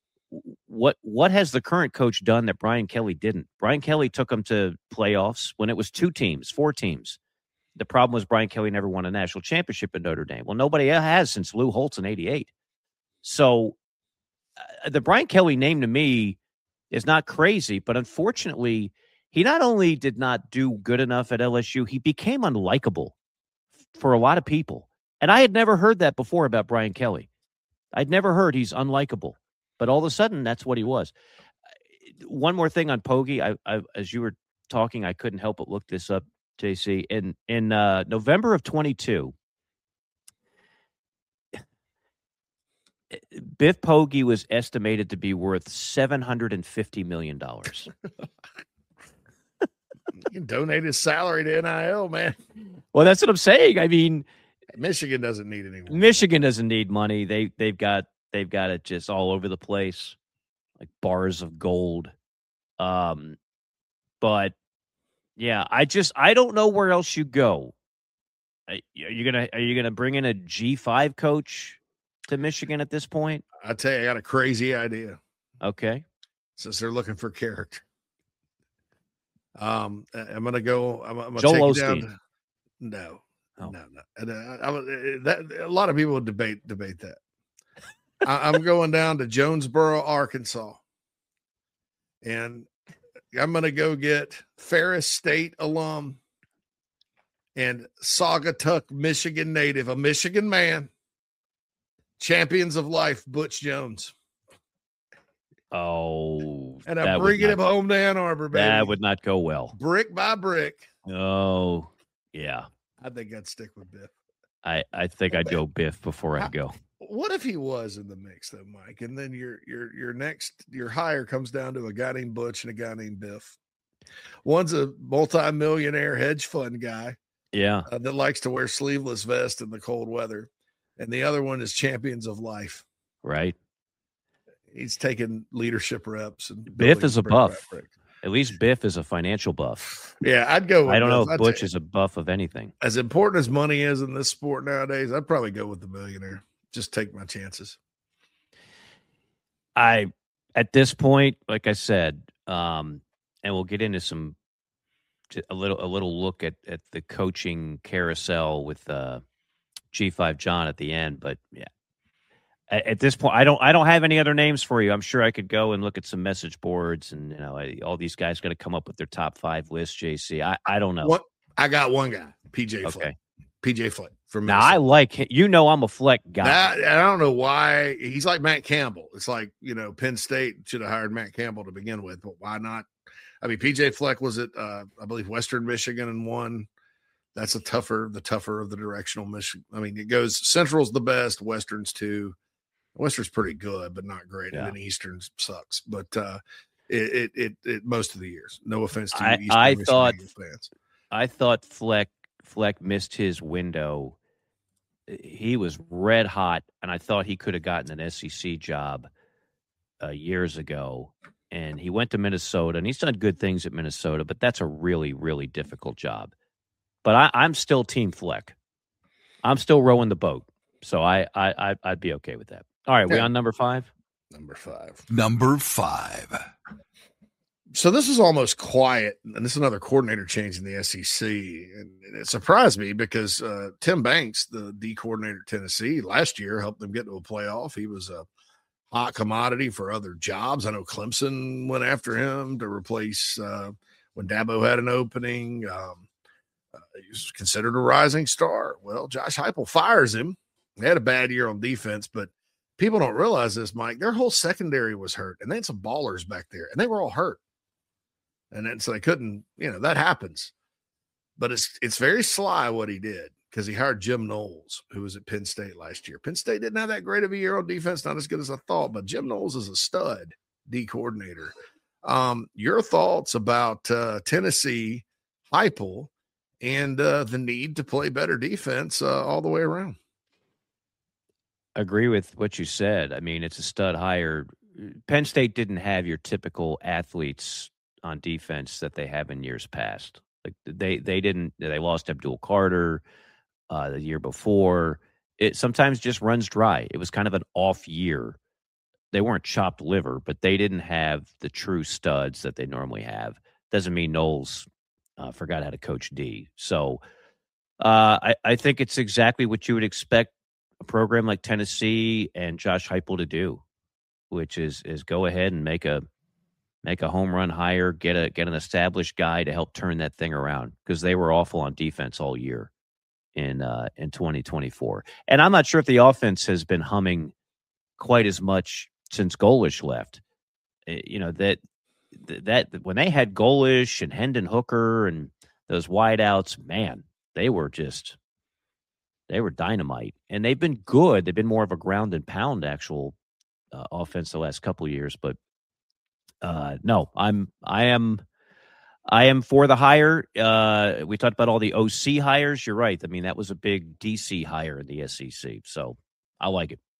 What has the current coach done that Brian Kelly didn't? Brian Kelly took them to playoffs when it was 4 teams. The problem was Brian Kelly never won a national championship at Notre Dame. Well, nobody has since Lou Holtz in '88. So the Brian Kelly name to me is not crazy, but unfortunately, he not only did not do good enough at LSU, he became unlikable for a lot of people. And I had never heard that before about Brian Kelly. I'd never heard he's unlikable, but all of a sudden, that's what he was. One more thing on Poggi. I as you were talking, I couldn't help but look this up, JC. In November of 22, Biff Poggi was estimated to be worth $750 million. You can donate his salary to NIL, man. Well, that's what I'm saying. I mean, Michigan doesn't need any more. Michigan doesn't need money. They've got it just all over the place, like bars of gold. But yeah, I don't know where else you go. Are you gonna bring in a G5 coach to Michigan at this point? I tell you, I got a crazy idea. Okay, since they're looking for character, I'm gonna go. I'm gonna Joel take Osteen. you down to, no. No. And, a lot of people would debate that. I'm going down to Jonesboro, Arkansas, and I'm going to go get Ferris State alum and Saugatuck, Michigan native, a Michigan man, champions of life, Butch Jones. Oh, and I'm bringing him home to Ann Arbor, baby. That would not go well. Brick by brick. Oh, yeah. I think I'd stick with Biff. I think I'd go Biff before I'd go. What if he was in the mix though, Mike? And then your hire comes down to a guy named Butch and a guy named Biff. One's a multi-millionaire hedge fund guy. Yeah. That likes to wear sleeveless vest in the cold weather. And the other one is Champions of Life. Right. He's taking leadership reps. And Biff is a buff. At least Biff is a financial buff. Yeah, I'd go with I don't know Biff. if Butch is a buff of anything. As important as money is in this sport nowadays, I'd probably go with the millionaire. Just take my chances. At this point, like I said, and we'll get into a little look at the coaching carousel with G5 John at the end, but yeah. At this point, I don't have any other names for you. I'm sure I could go and look at some message boards, and all these guys got to come up with their top 5 lists. JC, I don't know. I got one guy, PJ Fleck. PJ Fleck from now. I like him. I'm a Fleck guy. I don't know why he's like Matt Campbell. It's like Penn State should have hired Matt Campbell to begin with, but why not? I mean, PJ Fleck was at I believe Western Michigan and won. That's the tougher of the directional Michigan. I mean, it goes Central's the best, Western's too. Western's pretty good, but not great, and then Eastern sucks. But it most of the years. No offense to Eastern fans. I thought Fleck missed his window. He was red hot, and I thought he could have gotten an SEC job years ago. And he went to Minnesota, and he's done good things at Minnesota, but that's a really, really difficult job. But I'm still Team Fleck. I'm still rowing the boat, so I'd be okay with that. All right, we on number 5? Number 5. So this is almost quiet, and this is another coordinator change in the SEC. And it surprised me because Tim Banks, the D coordinator at Tennessee, last year helped them get to a playoff. He was a hot commodity for other jobs. I know Clemson went after him to replace when Dabo had an opening. He was considered a rising star. Well, Josh Heupel fires him. They had a bad year on defense, but people don't realize this, Mike. Their whole secondary was hurt, and they had some ballers back there, and they were all hurt. And then so they couldn't, that happens. But it's very sly what he did because he hired Jim Knowles, who was at Penn State last year. Penn State didn't have that great of a year on defense, not as good as I thought, but Jim Knowles is a stud D coordinator. Your thoughts about Tennessee, Heupel, and the need to play better defense all the way around? Agree with what you said. I mean, it's a stud hire. Penn State didn't have your typical athletes on defense that they have in years past. Like they lost Abdul Carter the year before. It sometimes just runs dry. It was kind of an off year. They weren't chopped liver, but they didn't have the true studs that they normally have. Doesn't mean Knowles forgot how to coach D. So I think it's exactly what you would expect a program like Tennessee and Josh Heupel to do, which is go ahead and make a home run hire, get an established guy to help turn that thing around, because they were awful on defense all year in 2024. And I'm not sure if the offense has been humming quite as much since Golish left. That when they had Golish and Hendon Hooker and those wideouts, man, they were dynamite, and they've been good. They've been more of a ground and pound actual offense the last couple of years, but no, I am for the hire. We talked about all the OC hires. You're right. I mean, that was a big DC hire in the SEC, so I like it.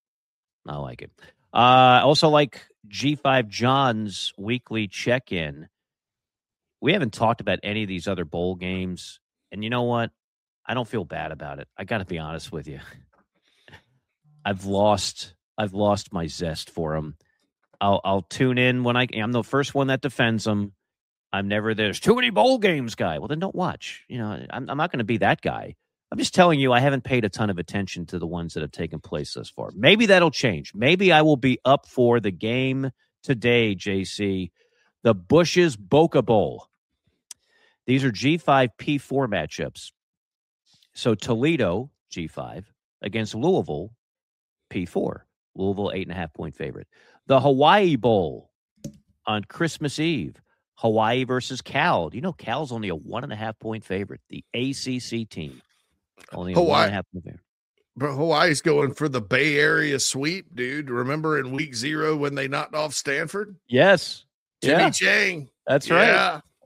I also like G5 John's weekly check-in. We haven't talked about any of these other bowl games, and you know what? I don't feel bad about it. I got to be honest with you. I've lost my zest for them. I'll tune in when I'm the first one that defends them. I'm never there's too many bowl games guy. Well, then don't watch. I'm not going to be that guy. I'm just telling you, I haven't paid a ton of attention to the ones that have taken place thus far. Maybe that'll change. Maybe I will be up for the game today, JC, the Bush's Boca Bowl. These are G5 P4 matchups. So Toledo, G5, against Louisville, P4. Louisville, 8.5-point favorite. The Hawaii Bowl on Christmas Eve. Hawaii versus Cal. Cal's only a 1.5-point favorite. The ACC team. Only a 1.5-point favorite. But Hawaii's going for the Bay Area sweep, dude. Remember in week 0 when they knocked off Stanford? Yes. Jimmy Chang. That's right.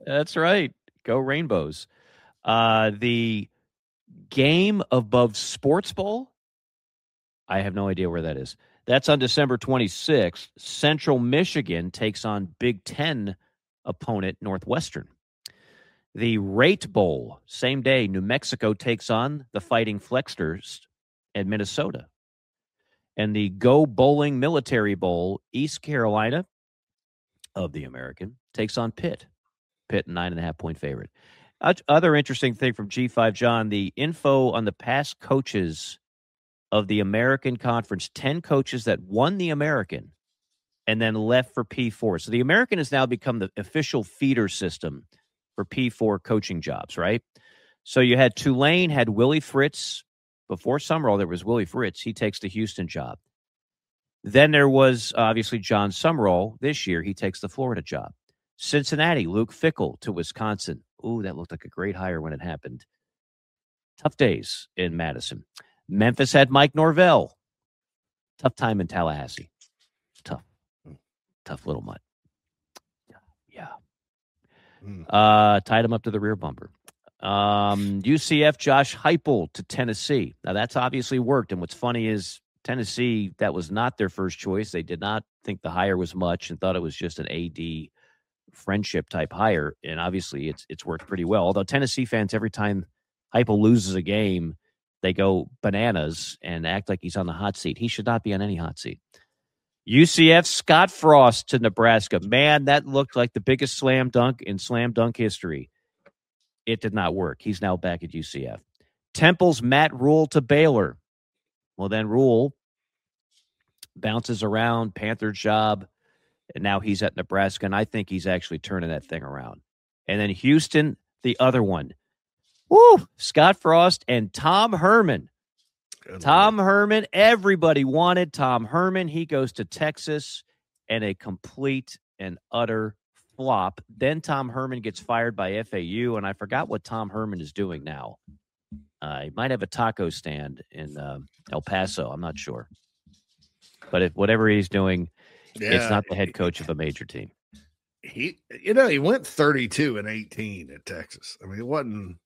That's right. Go Rainbows. The Game Above Sports Bowl, I have no idea where that is. That's on December 26th. Central Michigan takes on Big Ten opponent Northwestern. The Rate Bowl, same day, New Mexico takes on the Fighting Flexters at Minnesota. And the Go Bowling Military Bowl, East Carolina of the American takes on Pitt. Pitt, 9.5-point favorite. Other interesting thing from G5, John, the info on the past coaches of the American Conference, 10 coaches that won the American and then left for P4. So the American has now become the official feeder system for P4 coaching jobs, right? So you had Tulane, had Willie Fritz. Before Summerall, there was Willie Fritz. He takes the Houston job. Then there was obviously John Summerall. This year, he takes the Florida job. Cincinnati, Luke Fickell to Wisconsin. Ooh, that looked like a great hire when it happened. Tough days in Madison. Memphis had Mike Norvell. Tough time in Tallahassee. Tough little mutt. Yeah. Tied him up to the rear bumper. UCF, Josh Heupel to Tennessee. Now, that's obviously worked. And what's funny is Tennessee, that was not their first choice. They did not think the hire was much and thought it was just an AD friendship type hire. And obviously, it's worked pretty well. Although Tennessee fans, every time Heupel loses a game, they go bananas and act like he's on the hot seat. He should not be on any hot seat. UCF, Scott Frost to Nebraska. Man, that looked like the biggest slam dunk in slam dunk history. It did not work. He's now back at UCF. Temple's Matt Rule to Baylor. Well, then Rule bounces around, Panther job, and now he's at Nebraska, and I think he's actually turning that thing around. And then Houston, the other one. Woo! Scott Frost and Tom Herman. Tom Herman, everybody wanted Tom Herman. He goes to Texas and a complete and utter flop. Then Tom Herman gets fired by FAU, and I forgot what Tom Herman is doing now. He might have a taco stand in El Paso. I'm not sure. But whatever he's doing, it's not the head coach of a major team. He went 32-18 at Texas. I mean, it wasn't.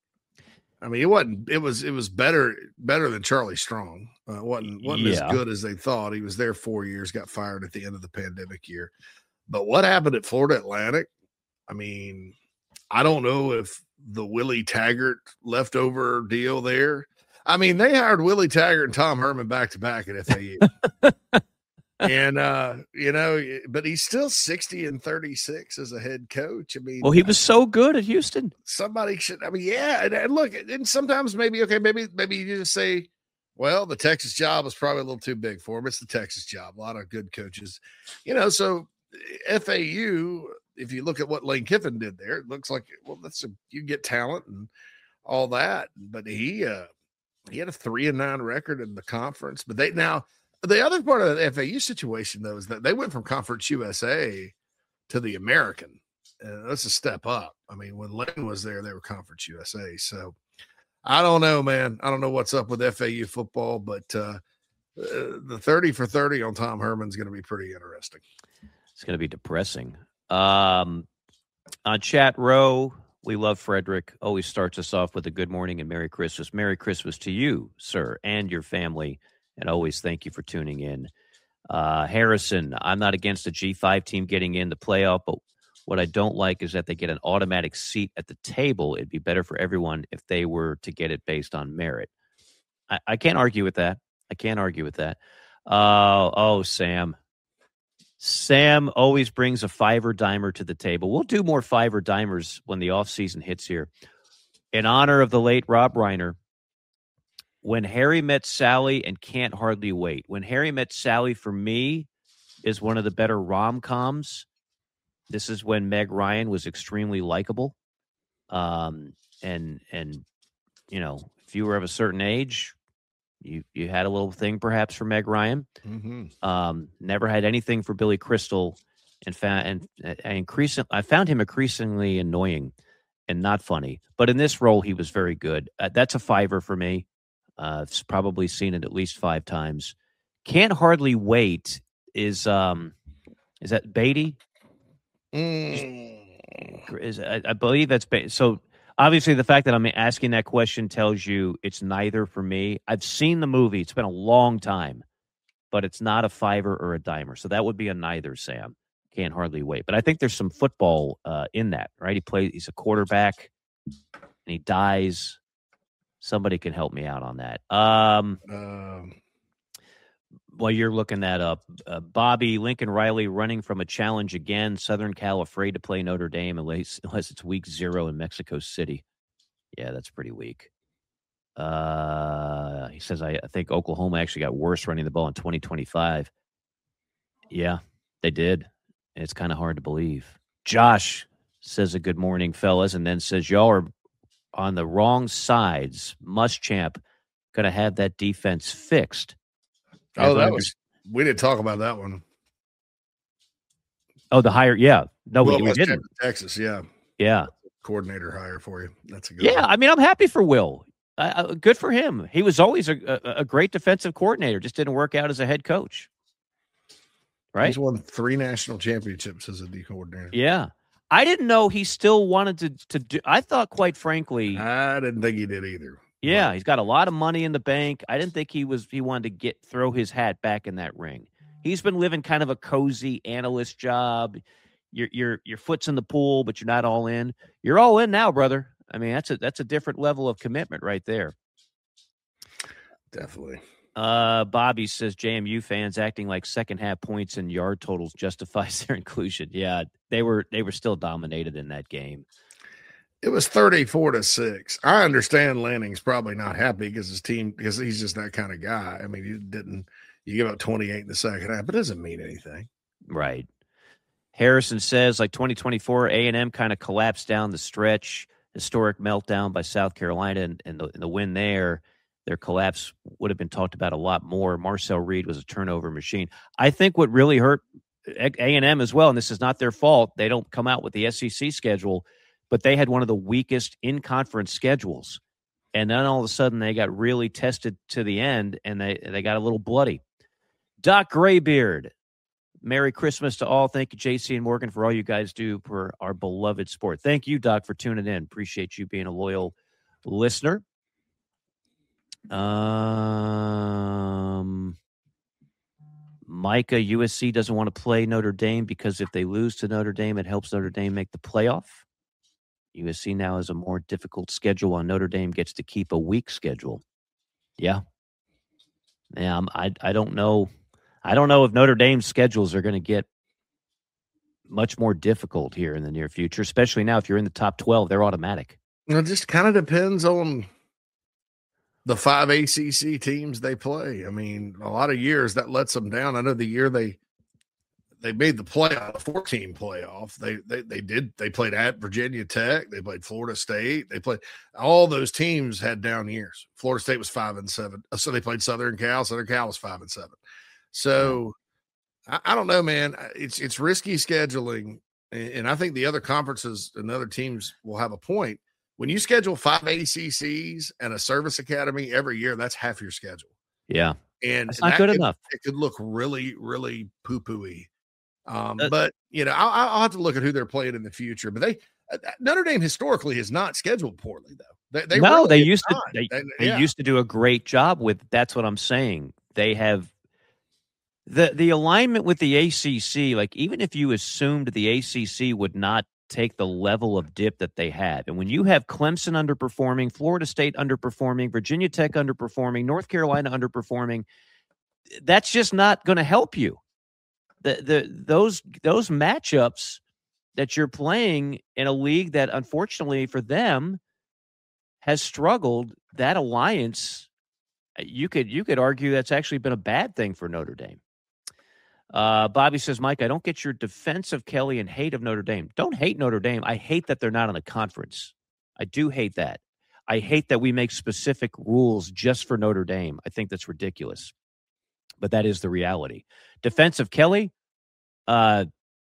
It was better than Charlie Strong. Wasn't as good as they thought. He was there 4 years, got fired at the end of the pandemic year. But what happened at Florida Atlantic? I mean, I don't know if the Willie Taggart leftover deal there. I mean, they hired Willie Taggart and Tom Herman back to back at FAU. And, but he's still 60-36 as a head coach. I mean, he was so good at Houston. Somebody should, and look, and sometimes maybe you just say, well, the Texas job is probably a little too big for him. It's the Texas job. A lot of good coaches, so FAU, if you look at what Lane Kiffin did there, it looks like, well, you get talent and all that. But he had a 3-9 record in the conference. But the other part of the FAU situation, though, is that they went from Conference USA to the American. That's a step up. I mean, when Lane was there, they were Conference USA. So I don't know, man. I don't know what's up with FAU football, but the 30 for 30 on Tom Herman's going to be pretty interesting. It's going to be depressing. On chat row, we love Frederick. Always starts us off with a good morning and Merry Christmas. Merry Christmas to you, sir, and your family. And always thank you for tuning in. Harrison, I'm not against the G5 team getting in the playoff, but what I don't like is that they get an automatic seat at the table. It'd be better for everyone if they were to get it based on merit. I can't argue with that. Sam. Sam always brings a fiver-dimer to the table. We'll do more fiver-dimers when the offseason hits here. In honor of the late Rob Reiner, When Harry Met Sally and Can't Hardly Wait. When Harry Met Sally, for me, is one of the better rom-coms. This is when Meg Ryan was extremely likable. And if you were of a certain age, you had a little thing perhaps for Meg Ryan. Mm-hmm. Never had anything for Billy Crystal, I found him increasingly annoying and not funny. But in this role, he was very good. That's a fiver for me. I've probably seen it at least 5 times. Can't Hardly Wait is that Beatty? I believe that's so. Obviously, the fact that I'm asking that question tells you it's neither for me. I've seen the movie; it's been a long time, but it's not a fiver or a dimer. So that would be a neither. Sam can't hardly wait. But I think there's some football in that, right? He's a quarterback, and he dies. Somebody can help me out on that. While you're looking that up, Bobby, Lincoln Riley running from a challenge again. Southern Cal afraid to play Notre Dame unless it's week 0 in Mexico City. Yeah, that's pretty weak. He says, I think Oklahoma actually got worse running the ball in 2025. Yeah, they did. And it's kind of hard to believe. Josh says a good morning, fellas, and then says, y'all are on the wrong sides. Muschamp going to have that defense fixed. We didn't talk about that one. Oh, the hire. Yeah. No, we didn't. Texas. Yeah. Yeah. Coordinator hire for you. That's a good one. one. I mean, I'm happy for Will. Good for him. He was always a great defensive coordinator, just didn't work out as a head coach. Right. He's won 3 national championships as a D coordinator. Yeah. I didn't know he still wanted to do. I thought, quite frankly, I didn't think he did either. Yeah, he's got a lot of money in the bank. I didn't think he wanted to throw his hat back in that ring. He's been living kind of a cozy analyst job. Your foot's in the pool, but you're not all in. You're all in now, brother. I mean, that's a different level of commitment right there. Definitely. Bobby says JMU fans acting like second half points and yard totals justifies their inclusion. Yeah, they were still dominated in that game. It was 34-6. I understand Lanning's probably not happy because he's just that kind of guy. I mean, you give up 28 in the second half, but it doesn't mean anything. Right. Harrison says, like 2024, A&M kind of collapsed down the stretch. Historic meltdown by South Carolina and the win there. Their collapse would have been talked about a lot more. Marcel Reed was a turnover machine. I think what really hurt A&M as well, and this is not their fault, they don't come out with the SEC schedule, but they had one of the weakest in-conference schedules. And then all of a sudden they got really tested to the end, and they got a little bloody. Doc Graybeard, Merry Christmas to all. Thank you, JC and Morgan, for all you guys do for our beloved sport. Thank you, Doc, for tuning in. Appreciate you being a loyal listener. Micah, USC doesn't want to play Notre Dame because if they lose to Notre Dame, it helps Notre Dame make the playoff. USC now has a more difficult schedule while Notre Dame gets to keep a weak schedule. Yeah. Yeah, I don't know. I don't know if Notre Dame's schedules are going to get much more difficult here in the near future, especially now if you're in the top 12, they're automatic. It just kind of depends on the 5 ACC teams they play. I mean, a lot of years that lets them down. I know the year they made the playoff, 14 playoff. They played at Virginia Tech. They played Florida State. They played all those teams had down years. Florida State was 5-7. So they played Southern Cal. Southern Cal was 5-7. So I don't know, man. It's risky scheduling. And I think the other conferences and other teams will have a point. When you schedule 5 ACCs and a service academy every year, that's half your schedule. Yeah. And that's not good enough. It could look really, really poo-poo-y. But, you know, I'll have to look at who they're playing in the future. But Notre Dame historically has not scheduled poorly, though. They used to do a great job with. That's what I'm saying. They have the alignment with the ACC. Like, even if you assumed the ACC would not take the level of dip that they had, and when you have Clemson underperforming, Florida State underperforming, Virginia Tech underperforming, North Carolina underperforming, that's just not going to help you. Those matchups that you're playing in a league that, unfortunately for them, has struggled, that alliance, you could argue that's actually been a bad thing for Notre Dame. Bobby says, Mike, I don't get your defense of Kelly and hate of Notre Dame. Don't hate Notre Dame. I hate that they're not in a conference. I do hate that. I hate that we make specific rules just for Notre Dame. I think that's ridiculous. But that is the reality. Defense of Kelly at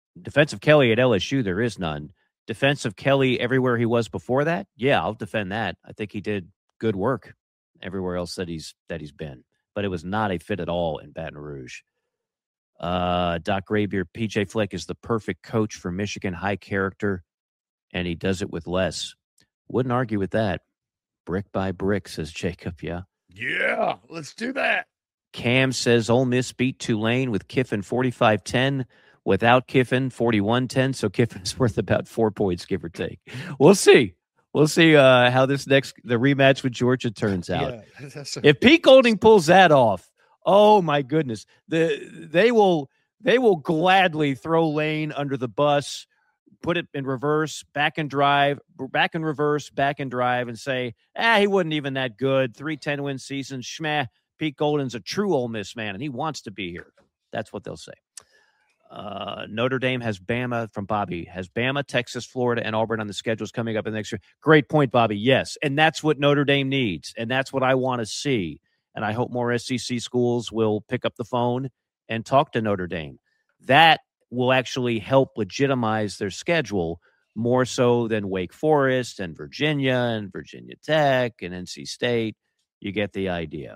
LSU, there is none. Defense of Kelly everywhere he was before that, yeah, I'll defend that. I think he did good work everywhere else that he's been. But it was not a fit at all in Baton Rouge. Doc Graybeard, PJ Fleck is the perfect coach for Michigan. High character, and he does it with less. Wouldn't argue with that. Brick by brick, says Jacob. Yeah. Yeah, let's do that. Cam says Ole Miss beat Tulane with Kiffin 45-10. Without Kiffin, 41-10. So Kiffin's worth about 4 points, give or take. We'll see. We'll see how the rematch with Georgia turns out. Yeah, if Pete Golding pulls that off, oh my goodness, they will gladly throw Lane under the bus, put it in reverse, back and drive, back and reverse, back and drive, and say, he wasn't even that good. 3 10-win seasons, schmeh. Pete Golding's a true Ole Miss man, and he wants to be here. That's what they'll say. Notre Dame has Bama from Bobby. Has Bama, Texas, Florida, and Auburn on the schedules coming up in the next year. Great point, Bobby. Yes, and that's what Notre Dame needs, and that's what I want to see. And I hope more SEC schools will pick up the phone and talk to Notre Dame. That will actually help legitimize their schedule more so than Wake Forest and Virginia Tech and NC State. You get the idea.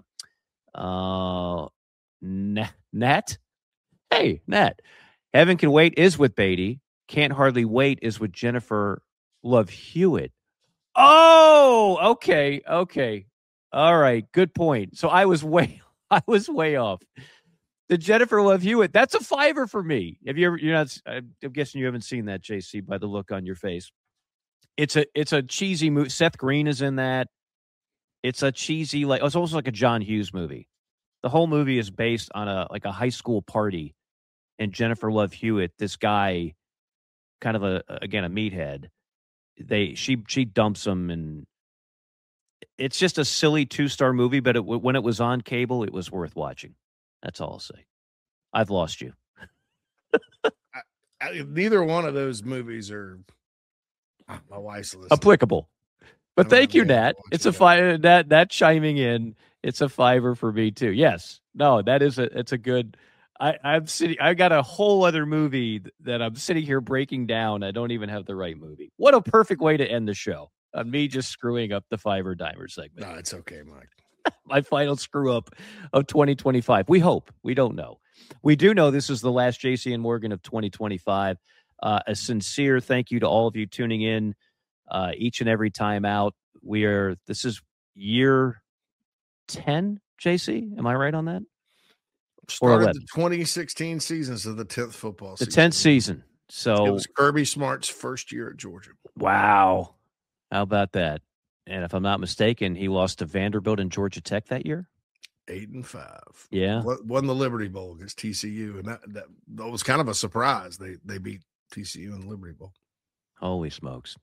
Nat? Hey, Nat. Heaven Can Wait is with Beatty. Can't Hardly Wait is with Jennifer Love Hewitt. Oh, okay. All right, good point. So I was way off. The Jennifer Love Hewitt, that's a $5 for me. Have you ever? I'm guessing you haven't seen that, JC, by the look on your face. It's a cheesy movie. Seth Green is in that. It's a cheesy, it's almost like a John Hughes movie. The whole movie is based on a high school party, and Jennifer Love Hewitt, this guy, kind of a meathead. She dumps him, and it's just a silly 2-star movie. But when it was on cable, it was worth watching. That's all I'll say. I've lost you. Neither one of those movies are my wife's list. Applicable. But thank you, Nat. It's a $5. That chiming in. It's a $5 for me too. Yes. No, it's a good. I got a whole other movie that I'm sitting here breaking down. I don't even have the right movie. What a perfect way to end the show. On me just screwing up the $5 dimer segment. No, it's okay, Mike. My final screw up of 2025. We hope. We don't know. We do know this is the last JC and Morgan of 2025. A sincere thank you to all of you tuning in each and every time out. This is year 10, JC. Am I right on that? Started the 2016 seasons of the 10th football season. The 10th season. So it was Kirby Smart's first year at Georgia. Wow. How about that? And if I'm not mistaken, he lost to Vanderbilt and Georgia Tech that year. 8-5. Yeah. Won the Liberty Bowl against TCU. And that was kind of a surprise. They beat TCU in the Liberty Bowl. Holy smokes.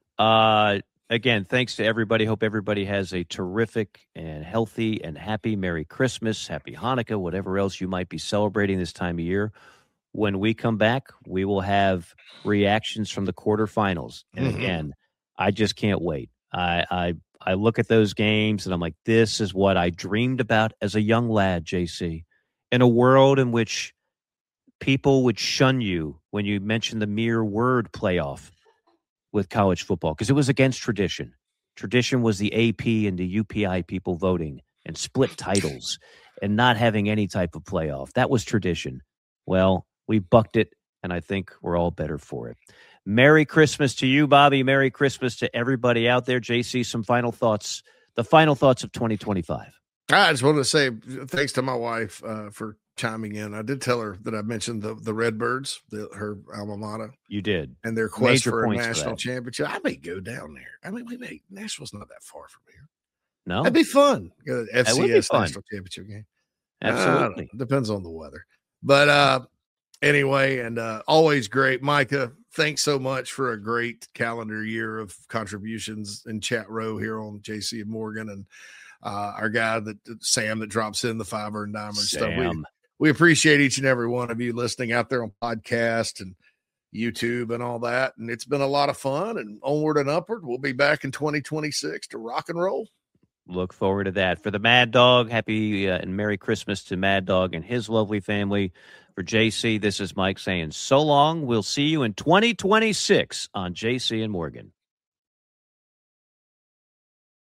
Again, thanks to everybody. Hope everybody has a terrific and healthy and happy Merry Christmas, Happy Hanukkah, whatever else you might be celebrating this time of year. When we come back, we will have reactions from the quarterfinals. And again, I just can't wait. I look at those games and I'm like, this is what I dreamed about as a young lad, JC. In a world in which people would shun you when you mentioned the mere word playoff with college football, because it was against tradition. Tradition was the AP and the UPI people voting and split titles and not having any type of playoff. That was tradition. Well, we bucked it, and I think we're all better for it. Merry Christmas to you, Bobby. Merry Christmas to everybody out there. JC, some final thoughts, the final thoughts of 2025. I just wanted to say thanks to my wife for chiming in. I did tell her that I mentioned the Redbirds, her alma mater. You did. And their quest for a national championship. I may go down there. I mean, Nashville's not that far from here. No. That'd be fun. FCS national championship game. Absolutely. Depends on the weather. But anyway, and always great. Micah, thanks so much for a great calendar year of contributions in chat row here on JC and Morgan, and our guy Sam that drops in the $5 and dimer and stuff. We appreciate each and every one of you listening out there on podcast and YouTube and all that. And it's been a lot of fun, and onward and upward. We'll be back in 2026 to rock and roll. Look forward to that. For the Mad Dog, happy and Merry Christmas to Mad Dog and his lovely family. For JC, this is Mike saying so long. We'll see you in 2026 on JC and Morgan.